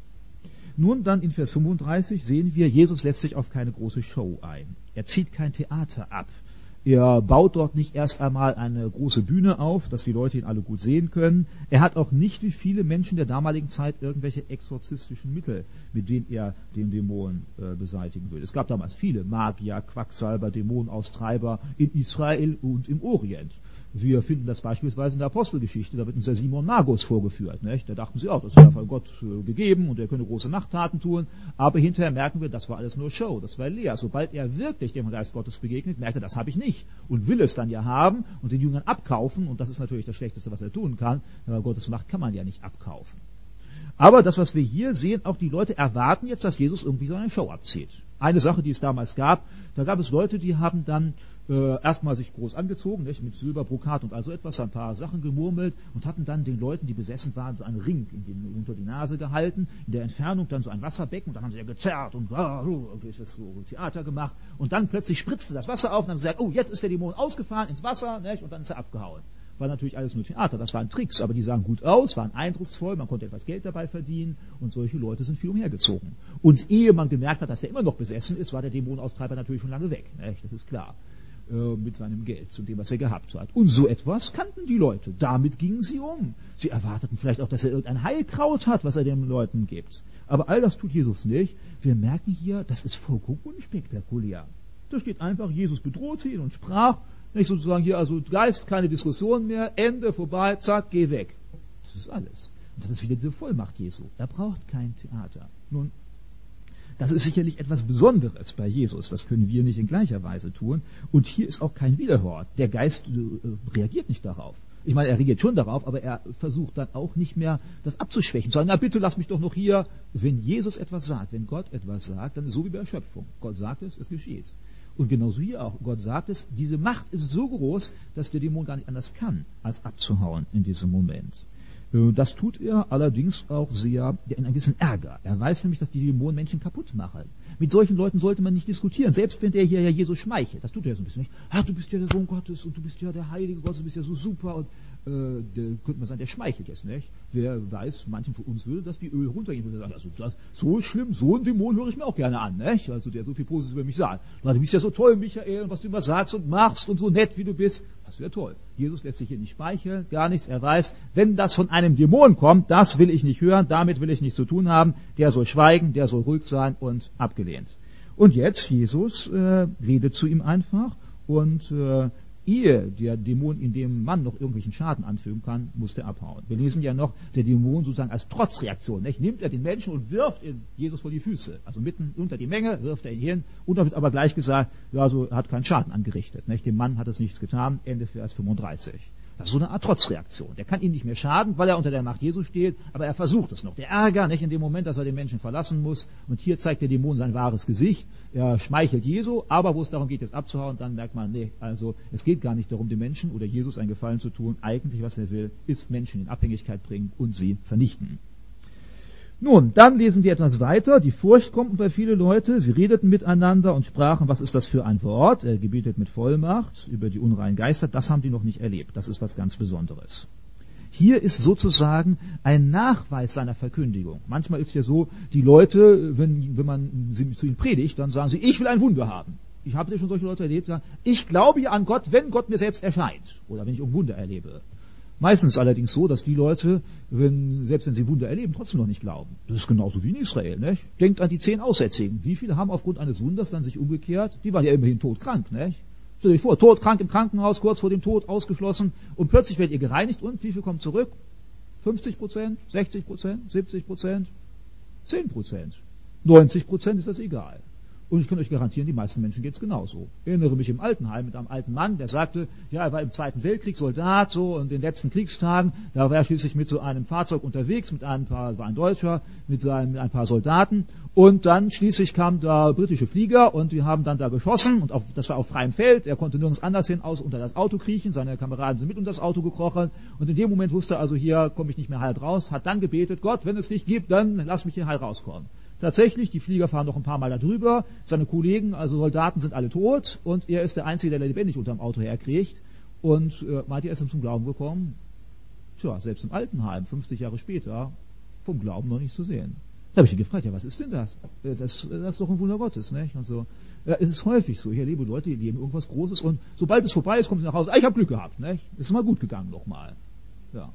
Nun dann in Vers fünfunddreißig sehen wir, Jesus lässt sich auf keine große Show ein. Er zieht kein Theater ab. Er baut dort nicht erst einmal eine große Bühne auf, dass die Leute ihn alle gut sehen können. Er hat auch nicht wie viele Menschen der damaligen Zeit irgendwelche exorzistischen Mittel, mit denen er den Dämon äh, beseitigen will. Es gab damals viele Magier, Quacksalber, Dämonenaustreiber in Israel und im Orient. Wir finden das beispielsweise in der Apostelgeschichte, da wird uns der Simon Magus vorgeführt. Nicht? Da dachten sie auch, das ist ja von Gott äh, gegeben und er könne große Nachttaten tun. Aber hinterher merken wir, das war alles nur Show, das war leer. Sobald er wirklich dem Geist Gottes begegnet, merkt er, das habe ich nicht. Und will es dann ja haben und den Jüngern abkaufen. Und das ist natürlich das Schlechteste, was er tun kann. Aber Gottes Macht kann man ja nicht abkaufen. Aber das, was wir hier sehen, auch die Leute erwarten jetzt, dass Jesus irgendwie so eine Show abzieht. Eine Sache, die es damals gab, da gab es Leute, die haben dann äh, erstmal sich groß angezogen, nicht, mit Silber, Brokat und also etwas, ein paar Sachen gemurmelt und hatten dann den Leuten, die besessen waren, so einen Ring in den, unter die Nase gehalten, in der Entfernung dann so ein Wasserbecken und dann haben sie ja gezerrt und ah, irgendwie ist das so Theater gemacht und dann plötzlich spritzte das Wasser auf und haben gesagt, oh, jetzt ist der Dämon ausgefahren ins Wasser, nicht, und dann ist er abgehauen. War natürlich alles nur Theater, das waren Tricks, aber die sahen gut aus, waren eindrucksvoll, man konnte etwas Geld dabei verdienen und solche Leute sind viel umhergezogen. Und ehe man gemerkt hat, dass der immer noch besessen ist, war der Dämonenaustreiber natürlich schon lange weg, nicht? Das ist klar, äh, mit seinem Geld und dem, was er gehabt hat. Und so etwas kannten die Leute, damit gingen sie um. Sie erwarteten vielleicht auch, dass er irgendein Heilkraut hat, was er den Leuten gibt. Aber all das tut Jesus nicht. Wir merken hier, das ist vollkommen unspektakulär. Da steht einfach, Jesus bedrohte ihn und sprach, nicht sozusagen hier, also Geist, keine Diskussion mehr, Ende, vorbei, zack, geh weg. Das ist alles. Und das ist wieder diese Vollmacht Jesu. Er braucht kein Theater. Nun, das ist sicherlich etwas Besonderes bei Jesus. Das können wir nicht in gleicher Weise tun. Und hier ist auch kein Widerwort. Der Geist äh, reagiert nicht darauf. Ich meine, er reagiert schon darauf, aber er versucht dann auch nicht mehr, das abzuschwächen. Zu sagen, na bitte, lass mich doch noch hier. Wenn Jesus etwas sagt, wenn Gott etwas sagt, dann ist es so wie bei der Schöpfung. Gott sagt es, es geschieht. Und genauso hier auch. Gott sagt es, diese Macht ist so groß, dass der Dämon gar nicht anders kann, als abzuhauen in diesem Moment. Das tut er allerdings auch sehr in einem gewissen Ärger. Er weiß nämlich, dass die Dämonen Menschen kaputt machen. Mit solchen Leuten sollte man nicht diskutieren, selbst wenn der hier ja Jesus schmeichelt. Das tut er ja so ein bisschen nicht. Ah, du bist ja der Sohn Gottes und du bist ja der Heilige Gottes, du bist ja so super. Und äh, der, könnte man sagen, der schmeichelt jetzt, nicht? Wer weiß, manchen von uns würde das die Öl runtergehen und sagen, also das, so schlimm, so ein Dämon höre ich mir auch gerne an, nicht? Also der so viel Positives über mich sagt. Du bist ja so toll, Michael, und was du immer sagst und machst und so nett, wie du bist. Das ist ja toll. Jesus lässt sich hier nicht speicheln, gar nichts. Er weiß, wenn das von einem Dämon kommt, das will ich nicht hören, damit will ich nichts zu tun haben. Der soll schweigen, der soll ruhig sein und abgelehnt. Und jetzt, Jesus äh, redet zu ihm einfach und äh, ehe der Dämon in dem Mann noch irgendwelchen Schaden anfügen kann, muss der abhauen. Wir lesen ja noch, der Dämon sozusagen als Trotzreaktion, nicht? Nimmt er den Menschen und wirft ihn Jesus vor die Füße. Also mitten unter die Menge wirft er ihn hin und da wird aber gleich gesagt, ja, so hat keinen Schaden angerichtet. Nicht? Dem Mann hat es nichts getan. Ende Vers fünfunddreißig. Das ist so eine Art Trotzreaktion. Der kann ihm nicht mehr schaden, weil er unter der Macht Jesu steht, aber er versucht es noch. Der Ärger, nicht in dem Moment, dass er den Menschen verlassen muss. Und hier zeigt der Dämon sein wahres Gesicht. Er schmeichelt Jesu, aber wo es darum geht, es abzuhauen, dann merkt man, nee, also es geht gar nicht darum, dem Menschen oder Jesus einen Gefallen zu tun. Eigentlich, was er will, ist Menschen in Abhängigkeit bringen und sie vernichten. Nun, dann lesen wir etwas weiter. Die Furcht kommt bei viele Leute. Sie redeten miteinander und sprachen, was ist das für ein Wort? Er gebietet mit Vollmacht über die unreinen Geister. Das haben die noch nicht erlebt. Das ist was ganz Besonderes. Hier ist sozusagen ein Nachweis seiner Verkündigung. Manchmal ist ja so, die Leute, wenn, wenn man sie zu ihnen predigt, dann sagen sie, ich will ein Wunder haben. Ich habe ja schon solche Leute erlebt, die sagen, ich glaube ja an Gott, wenn Gott mir selbst erscheint. Oder wenn ich ein Wunder erlebe. Meistens allerdings so, dass die Leute, wenn, selbst wenn sie Wunder erleben, trotzdem noch nicht glauben. Das ist genauso wie in Israel. Nicht? Denkt an die zehn Aussätzigen. Wie viele haben aufgrund eines Wunders dann sich umgekehrt? Die waren ja immerhin todkrank. Nicht? Stell dir vor, todkrank im Krankenhaus, kurz vor dem Tod, ausgeschlossen. Und plötzlich werdet ihr gereinigt. Und wie viel kommt zurück? fünfzig Prozent, sechzig Prozent, siebzig Prozent, zehn Prozent. neunzig Prozent ist das egal. Und ich kann euch garantieren, die meisten Menschen geht es genauso. Ich erinnere mich im Altenheim mit einem alten Mann, der sagte, ja, er war im Zweiten Weltkrieg Soldat, so, und in den letzten Kriegstagen, da war er schließlich mit so einem Fahrzeug unterwegs, mit ein paar, war ein Deutscher, mit, seinen, mit ein paar Soldaten, und dann schließlich kam da britische Flieger, und die haben dann da geschossen, und auf, das war auf freiem Feld, er konnte nirgends anders hin, außer unter das Auto kriechen, seine Kameraden sind mit unter das Auto gekrochen, und in dem Moment wusste er also, hier komme ich nicht mehr heil raus, hat dann gebetet, Gott, wenn es dich gibt, dann lass mich hier heil rauskommen. Tatsächlich, die Flieger fahren noch ein paar Mal da drüber, seine Kollegen, also Soldaten, sind alle tot und er ist der Einzige, der lebendig unterm Auto herkriegt und äh, meint, er ist dann zum Glauben gekommen. Tja, selbst im Altenheim, fünfzig Jahre später, vom Glauben noch nicht zu sehen. Da habe ich ihn gefragt, ja, was ist denn das? Das, das ist doch ein Wunder Gottes, nicht? Und so, ja, es ist häufig so, ich erlebe Leute, die leben irgendwas Großes und sobald es vorbei ist, kommen sie nach Hause, ah, ich habe Glück gehabt, nicht? Ist mal gut gegangen nochmal. Ja.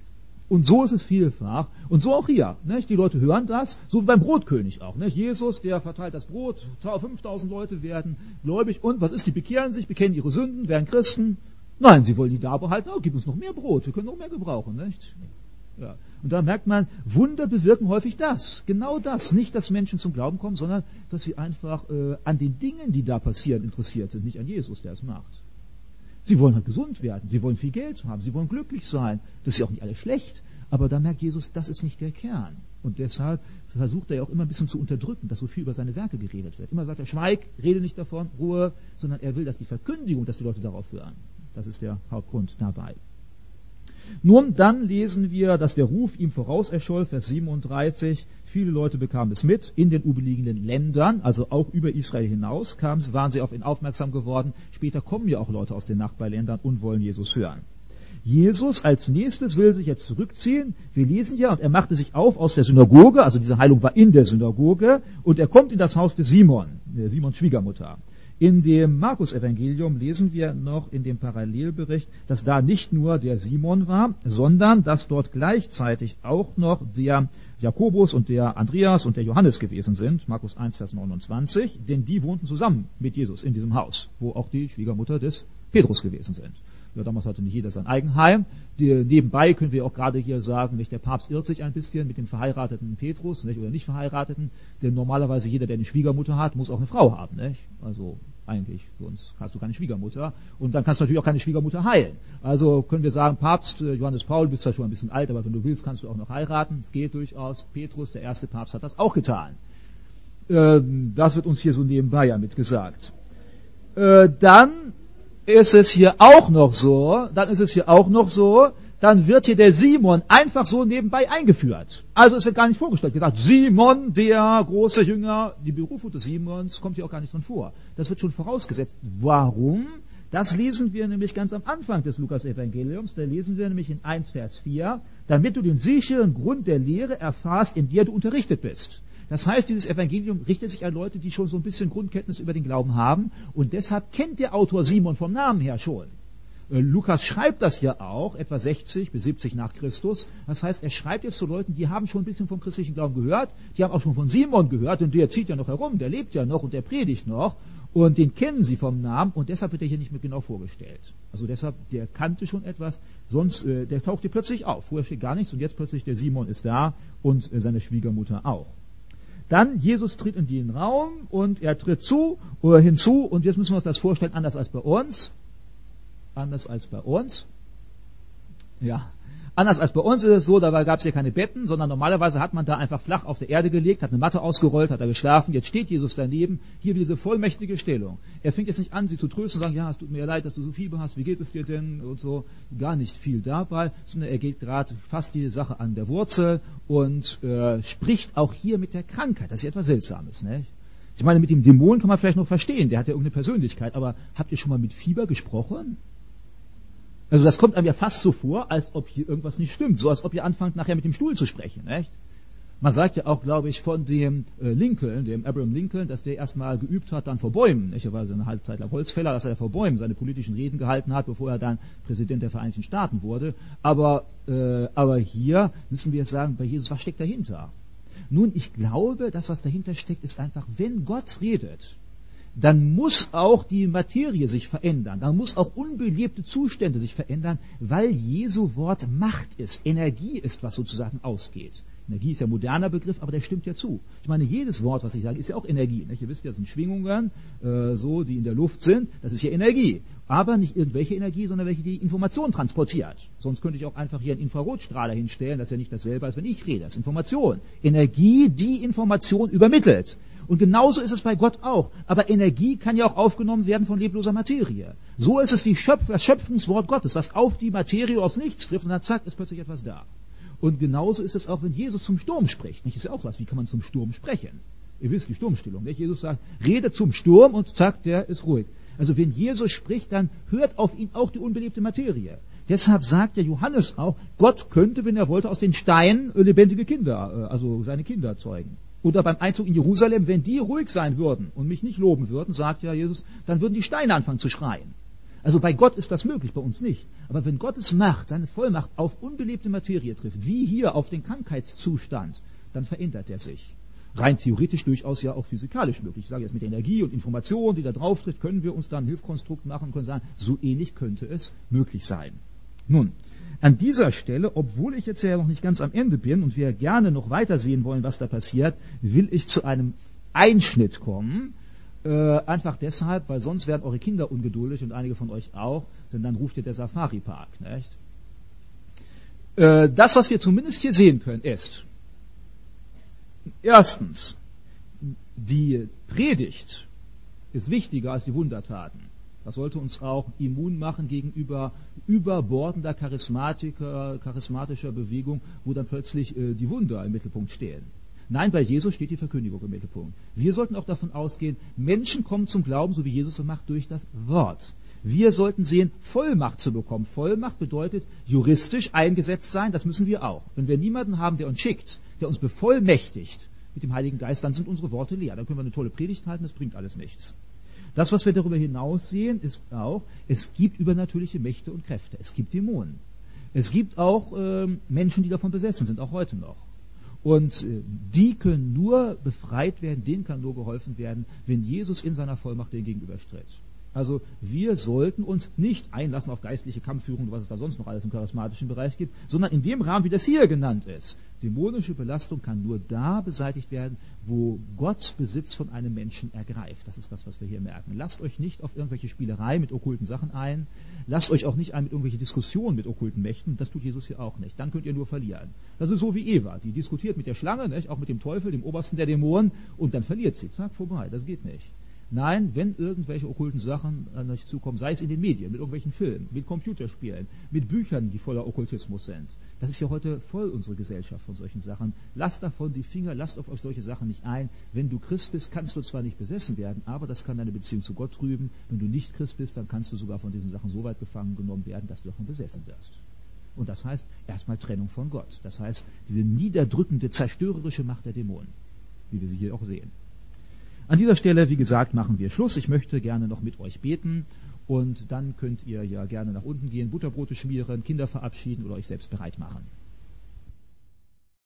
Und so ist es vielfach. Und so auch hier. Nicht? Die Leute hören das, so wie beim Brotkönig auch. Nicht? Jesus, der verteilt das Brot, fünftausend Leute werden gläubig. Und was ist, die bekehren sich, bekennen ihre Sünden, werden Christen. Nein, sie wollen die da behalten. Oh, gib uns noch mehr Brot, wir können noch mehr gebrauchen. Nicht? Ja. Und da merkt man, Wunder bewirken häufig das. Genau das. Nicht, dass Menschen zum Glauben kommen, sondern dass sie einfach äh, an den Dingen, die da passieren, interessiert sind. Nicht an Jesus, der es macht. Sie wollen halt gesund werden, sie wollen viel Geld haben, sie wollen glücklich sein. Das ist ja auch nicht alles schlecht. Aber da merkt Jesus, das ist nicht der Kern. Und deshalb versucht er ja auch immer ein bisschen zu unterdrücken, dass so viel über seine Werke geredet wird. Immer sagt er, schweig, rede nicht davon, Ruhe, sondern er will, dass die Verkündigung, dass die Leute darauf hören. Das ist der Hauptgrund dabei. Nun, dann lesen wir, dass der Ruf ihm voraus erscholl, Vers siebenunddreißig. Viele Leute bekamen es mit, in den umliegenden Ländern, also auch über Israel hinaus, kamen, waren sie auf ihn aufmerksam geworden. Später kommen ja auch Leute aus den Nachbarländern und wollen Jesus hören. Jesus als nächstes will sich jetzt zurückziehen. Wir lesen ja, und er machte sich auf aus der Synagoge, also diese Heilung war in der Synagoge, und er kommt in das Haus des Simon, der Simons Schwiegermutter. In dem Markus-Evangelium lesen wir noch in dem Parallelbericht, dass da nicht nur der Simon war, sondern dass dort gleichzeitig auch noch der Jakobus und der Andreas und der Johannes gewesen sind, Markus eins, Vers neunundzwanzig, denn die wohnten zusammen mit Jesus in diesem Haus, wo auch die Schwiegermutter des Petrus gewesen sind. Ja, damals hatte nicht jeder sein Eigenheim. Die, nebenbei können wir auch gerade hier sagen, nicht, der Papst irrt sich ein bisschen mit dem verheirateten Petrus, nicht, oder nicht verheirateten, denn normalerweise jeder, der eine Schwiegermutter hat, muss auch eine Frau haben, nicht? Also eigentlich, sonst hast du keine Schwiegermutter und dann kannst du natürlich auch keine Schwiegermutter heilen. Also können wir sagen, Papst Johannes Paul, bist ja schon ein bisschen alt, aber wenn du willst, kannst du auch noch heiraten. Es geht durchaus. Petrus, der erste Papst, hat das auch getan. Ähm, das wird uns hier so nebenbei ja mitgesagt. Äh, dann ist es hier auch noch so, dann ist es hier auch noch so, dann wird hier der Simon einfach so nebenbei eingeführt. Also es wird gar nicht vorgestellt, gesagt, Simon, der große Jünger, die Berufung des Simons kommt hier auch gar nicht drin vor. Das wird schon vorausgesetzt. Warum? Das lesen wir nämlich ganz am Anfang des Lukas-Evangeliums, da lesen wir nämlich in eins, Vers vier, damit du den sicheren Grund der Lehre erfahrst, in der du unterrichtet bist. Das heißt, dieses Evangelium richtet sich an Leute, die schon so ein bisschen Grundkenntnis über den Glauben haben und deshalb kennt der Autor Simon vom Namen her schon. Äh, Lukas schreibt das ja auch, etwa sechzig bis siebzig nach Christus. Das heißt, er schreibt jetzt zu Leuten, die haben schon ein bisschen vom christlichen Glauben gehört, die haben auch schon von Simon gehört und der zieht ja noch herum, der lebt ja noch und der predigt noch und den kennen sie vom Namen und deshalb wird er hier nicht mehr genau vorgestellt. Also deshalb, der kannte schon etwas, sonst, äh, der tauchte plötzlich auf. Vorher steht gar nichts und jetzt plötzlich der Simon ist da und äh, seine Schwiegermutter auch. Dann, Jesus tritt in den Raum und er tritt zu oder hinzu und jetzt müssen wir uns das vorstellen, anders als bei uns. Anders als bei uns. Ja, anders als bei uns ist es so, da gab es hier keine Betten, sondern normalerweise hat man da einfach flach auf der Erde gelegt, hat eine Matte ausgerollt, hat da geschlafen, jetzt steht Jesus daneben, hier diese vollmächtige Stellung. Er fängt jetzt nicht an, sie zu trösten und sagen, ja, es tut mir leid, dass du so Fieber hast, wie geht es dir denn und so, gar nicht viel dabei, sondern er geht gerade fast die Sache an der Wurzel und äh, spricht auch hier mit der Krankheit, das ist ja etwas Seltsames, ne? Ich meine, mit dem Dämon kann man vielleicht noch verstehen, der hat ja irgendeine Persönlichkeit, aber habt ihr schon mal mit Fieber gesprochen? Also das kommt einem ja fast so vor, als ob hier irgendwas nicht stimmt. So als ob ihr anfangt, nachher mit dem Stuhl zu sprechen. Echt? Man sagt ja auch, glaube ich, von dem äh, Lincoln, dem Abraham Lincoln, dass der erstmal geübt hat, dann vor Bäumen. Er war so eine halbe Zeit lang Holzfäller, dass er vor Bäumen seine politischen Reden gehalten hat, bevor er dann Präsident der Vereinigten Staaten wurde. Aber, äh, aber hier müssen wir jetzt sagen, bei Jesus, was steckt dahinter? Nun, ich glaube, das, was dahinter steckt, ist einfach, wenn Gott redet, dann muss auch die Materie sich verändern, dann muss auch unbelebte Zustände sich verändern, weil Jesu Wort Macht ist, Energie ist, was sozusagen ausgeht. Energie ist ja ein moderner Begriff, aber der stimmt ja zu. Ich meine, jedes Wort, was ich sage, ist ja auch Energie. Nicht? Ihr wisst ja, das sind Schwingungen, äh, so, die in der Luft sind, das ist ja Energie. Aber nicht irgendwelche Energie, sondern welche, die Information transportiert. Sonst könnte ich auch einfach hier einen Infrarotstrahler hinstellen, das ist ja nicht dasselbe, als wenn ich rede, das ist Information. Energie, die Information übermittelt. Und genauso ist es bei Gott auch. Aber Energie kann ja auch aufgenommen werden von lebloser Materie. So ist es die Schöpf- das Schöpfungswort Gottes, was auf die Materie, aufs Nichts trifft und dann zack, ist plötzlich etwas da. Und genauso ist es auch, wenn Jesus zum Sturm spricht. Nicht? Ist ja auch was, wie kann man zum Sturm sprechen? Ihr wisst die Sturmstillung. Nicht? Jesus sagt, rede zum Sturm und zack, der ist ruhig. Also wenn Jesus spricht, dann hört auf ihn auch die unbelebte Materie. Deshalb sagt der Johannes auch, Gott könnte, wenn er wollte, aus den Steinen lebendige Kinder, also seine Kinder zeugen. Oder beim Einzug in Jerusalem, wenn die ruhig sein würden und mich nicht loben würden, sagt ja Jesus, dann würden die Steine anfangen zu schreien. Also bei Gott ist das möglich, bei uns nicht. Aber wenn Gottes Macht, seine Vollmacht auf unbelebte Materie trifft, wie hier auf den Krankheitszustand, dann verändert er sich. Rein theoretisch durchaus ja auch physikalisch möglich. Ich sage jetzt mit Energie und Information, die da drauf tritt, können wir uns dann ein Hilfskonstrukt machen und können sagen, so ähnlich könnte es möglich sein. Nun, an dieser Stelle, obwohl ich jetzt ja noch nicht ganz am Ende bin und wir gerne noch weiter sehen wollen, was da passiert, will ich zu einem Einschnitt kommen. Äh, einfach deshalb, weil sonst werden eure Kinder ungeduldig und einige von euch auch, denn dann ruft ihr der Safari-Park, nicht? Äh, das, was wir zumindest hier sehen können, ist erstens, die Predigt ist wichtiger als die Wundertaten. Das sollte uns auch immun machen gegenüber überbordender Charismatiker, charismatischer Bewegung, wo dann plötzlich äh, die Wunder im Mittelpunkt stehen. Nein, bei Jesus steht die Verkündigung im Mittelpunkt. Wir sollten auch davon ausgehen, Menschen kommen zum Glauben, so wie Jesus es macht, durch das Wort. Wir sollten sehen, Vollmacht zu bekommen. Vollmacht bedeutet juristisch eingesetzt sein, das müssen wir auch. Wenn wir niemanden haben, der uns schickt, der uns bevollmächtigt mit dem Heiligen Geist, dann sind unsere Worte leer. Dann können wir eine tolle Predigt halten, das bringt alles nichts. Das, was wir darüber hinaus sehen, ist auch, es gibt übernatürliche Mächte und Kräfte. Es gibt Dämonen. Es gibt auch äh, Menschen, die davon besessen sind, auch heute noch. Und äh, die können nur befreit werden, denen kann nur geholfen werden, wenn Jesus in seiner Vollmacht denen gegenübertritt. Also wir sollten uns nicht einlassen auf geistliche Kampfführung, was es da sonst noch alles im charismatischen Bereich gibt, sondern in dem Rahmen, wie das hier genannt ist. Dämonische Belastung kann nur da beseitigt werden, wo Gott Besitz von einem Menschen ergreift. Das ist das, was wir hier merken. Lasst euch nicht auf irgendwelche Spielerei mit okkulten Sachen ein. Lasst euch auch nicht ein mit irgendwelche Diskussionen mit okkulten Mächten. Das tut Jesus hier auch nicht. Dann könnt ihr nur verlieren. Das ist so wie Eva. Die diskutiert mit der Schlange, nicht? Auch mit dem Teufel, dem Obersten der Dämonen, und dann verliert sie. Zack, vorbei. Das geht nicht. Nein, wenn irgendwelche okkulten Sachen an euch zukommen, sei es in den Medien, mit irgendwelchen Filmen, mit Computerspielen, mit Büchern, die voller Okkultismus sind. Das ist ja heute voll unsere Gesellschaft von solchen Sachen. Lasst davon die Finger, lasst auf euch solche Sachen nicht ein. Wenn du Christ bist, kannst du zwar nicht besessen werden, aber das kann deine Beziehung zu Gott trüben. Wenn du nicht Christ bist, dann kannst du sogar von diesen Sachen so weit gefangen genommen werden, dass du davon besessen wirst. Und das heißt erstmal Trennung von Gott. Das heißt diese niederdrückende, zerstörerische Macht der Dämonen, wie wir sie hier auch sehen. An dieser Stelle, wie gesagt, machen wir Schluss. Ich möchte gerne noch mit euch beten und dann könnt ihr ja gerne nach unten gehen, Butterbrote schmieren, Kinder verabschieden oder euch selbst bereit machen.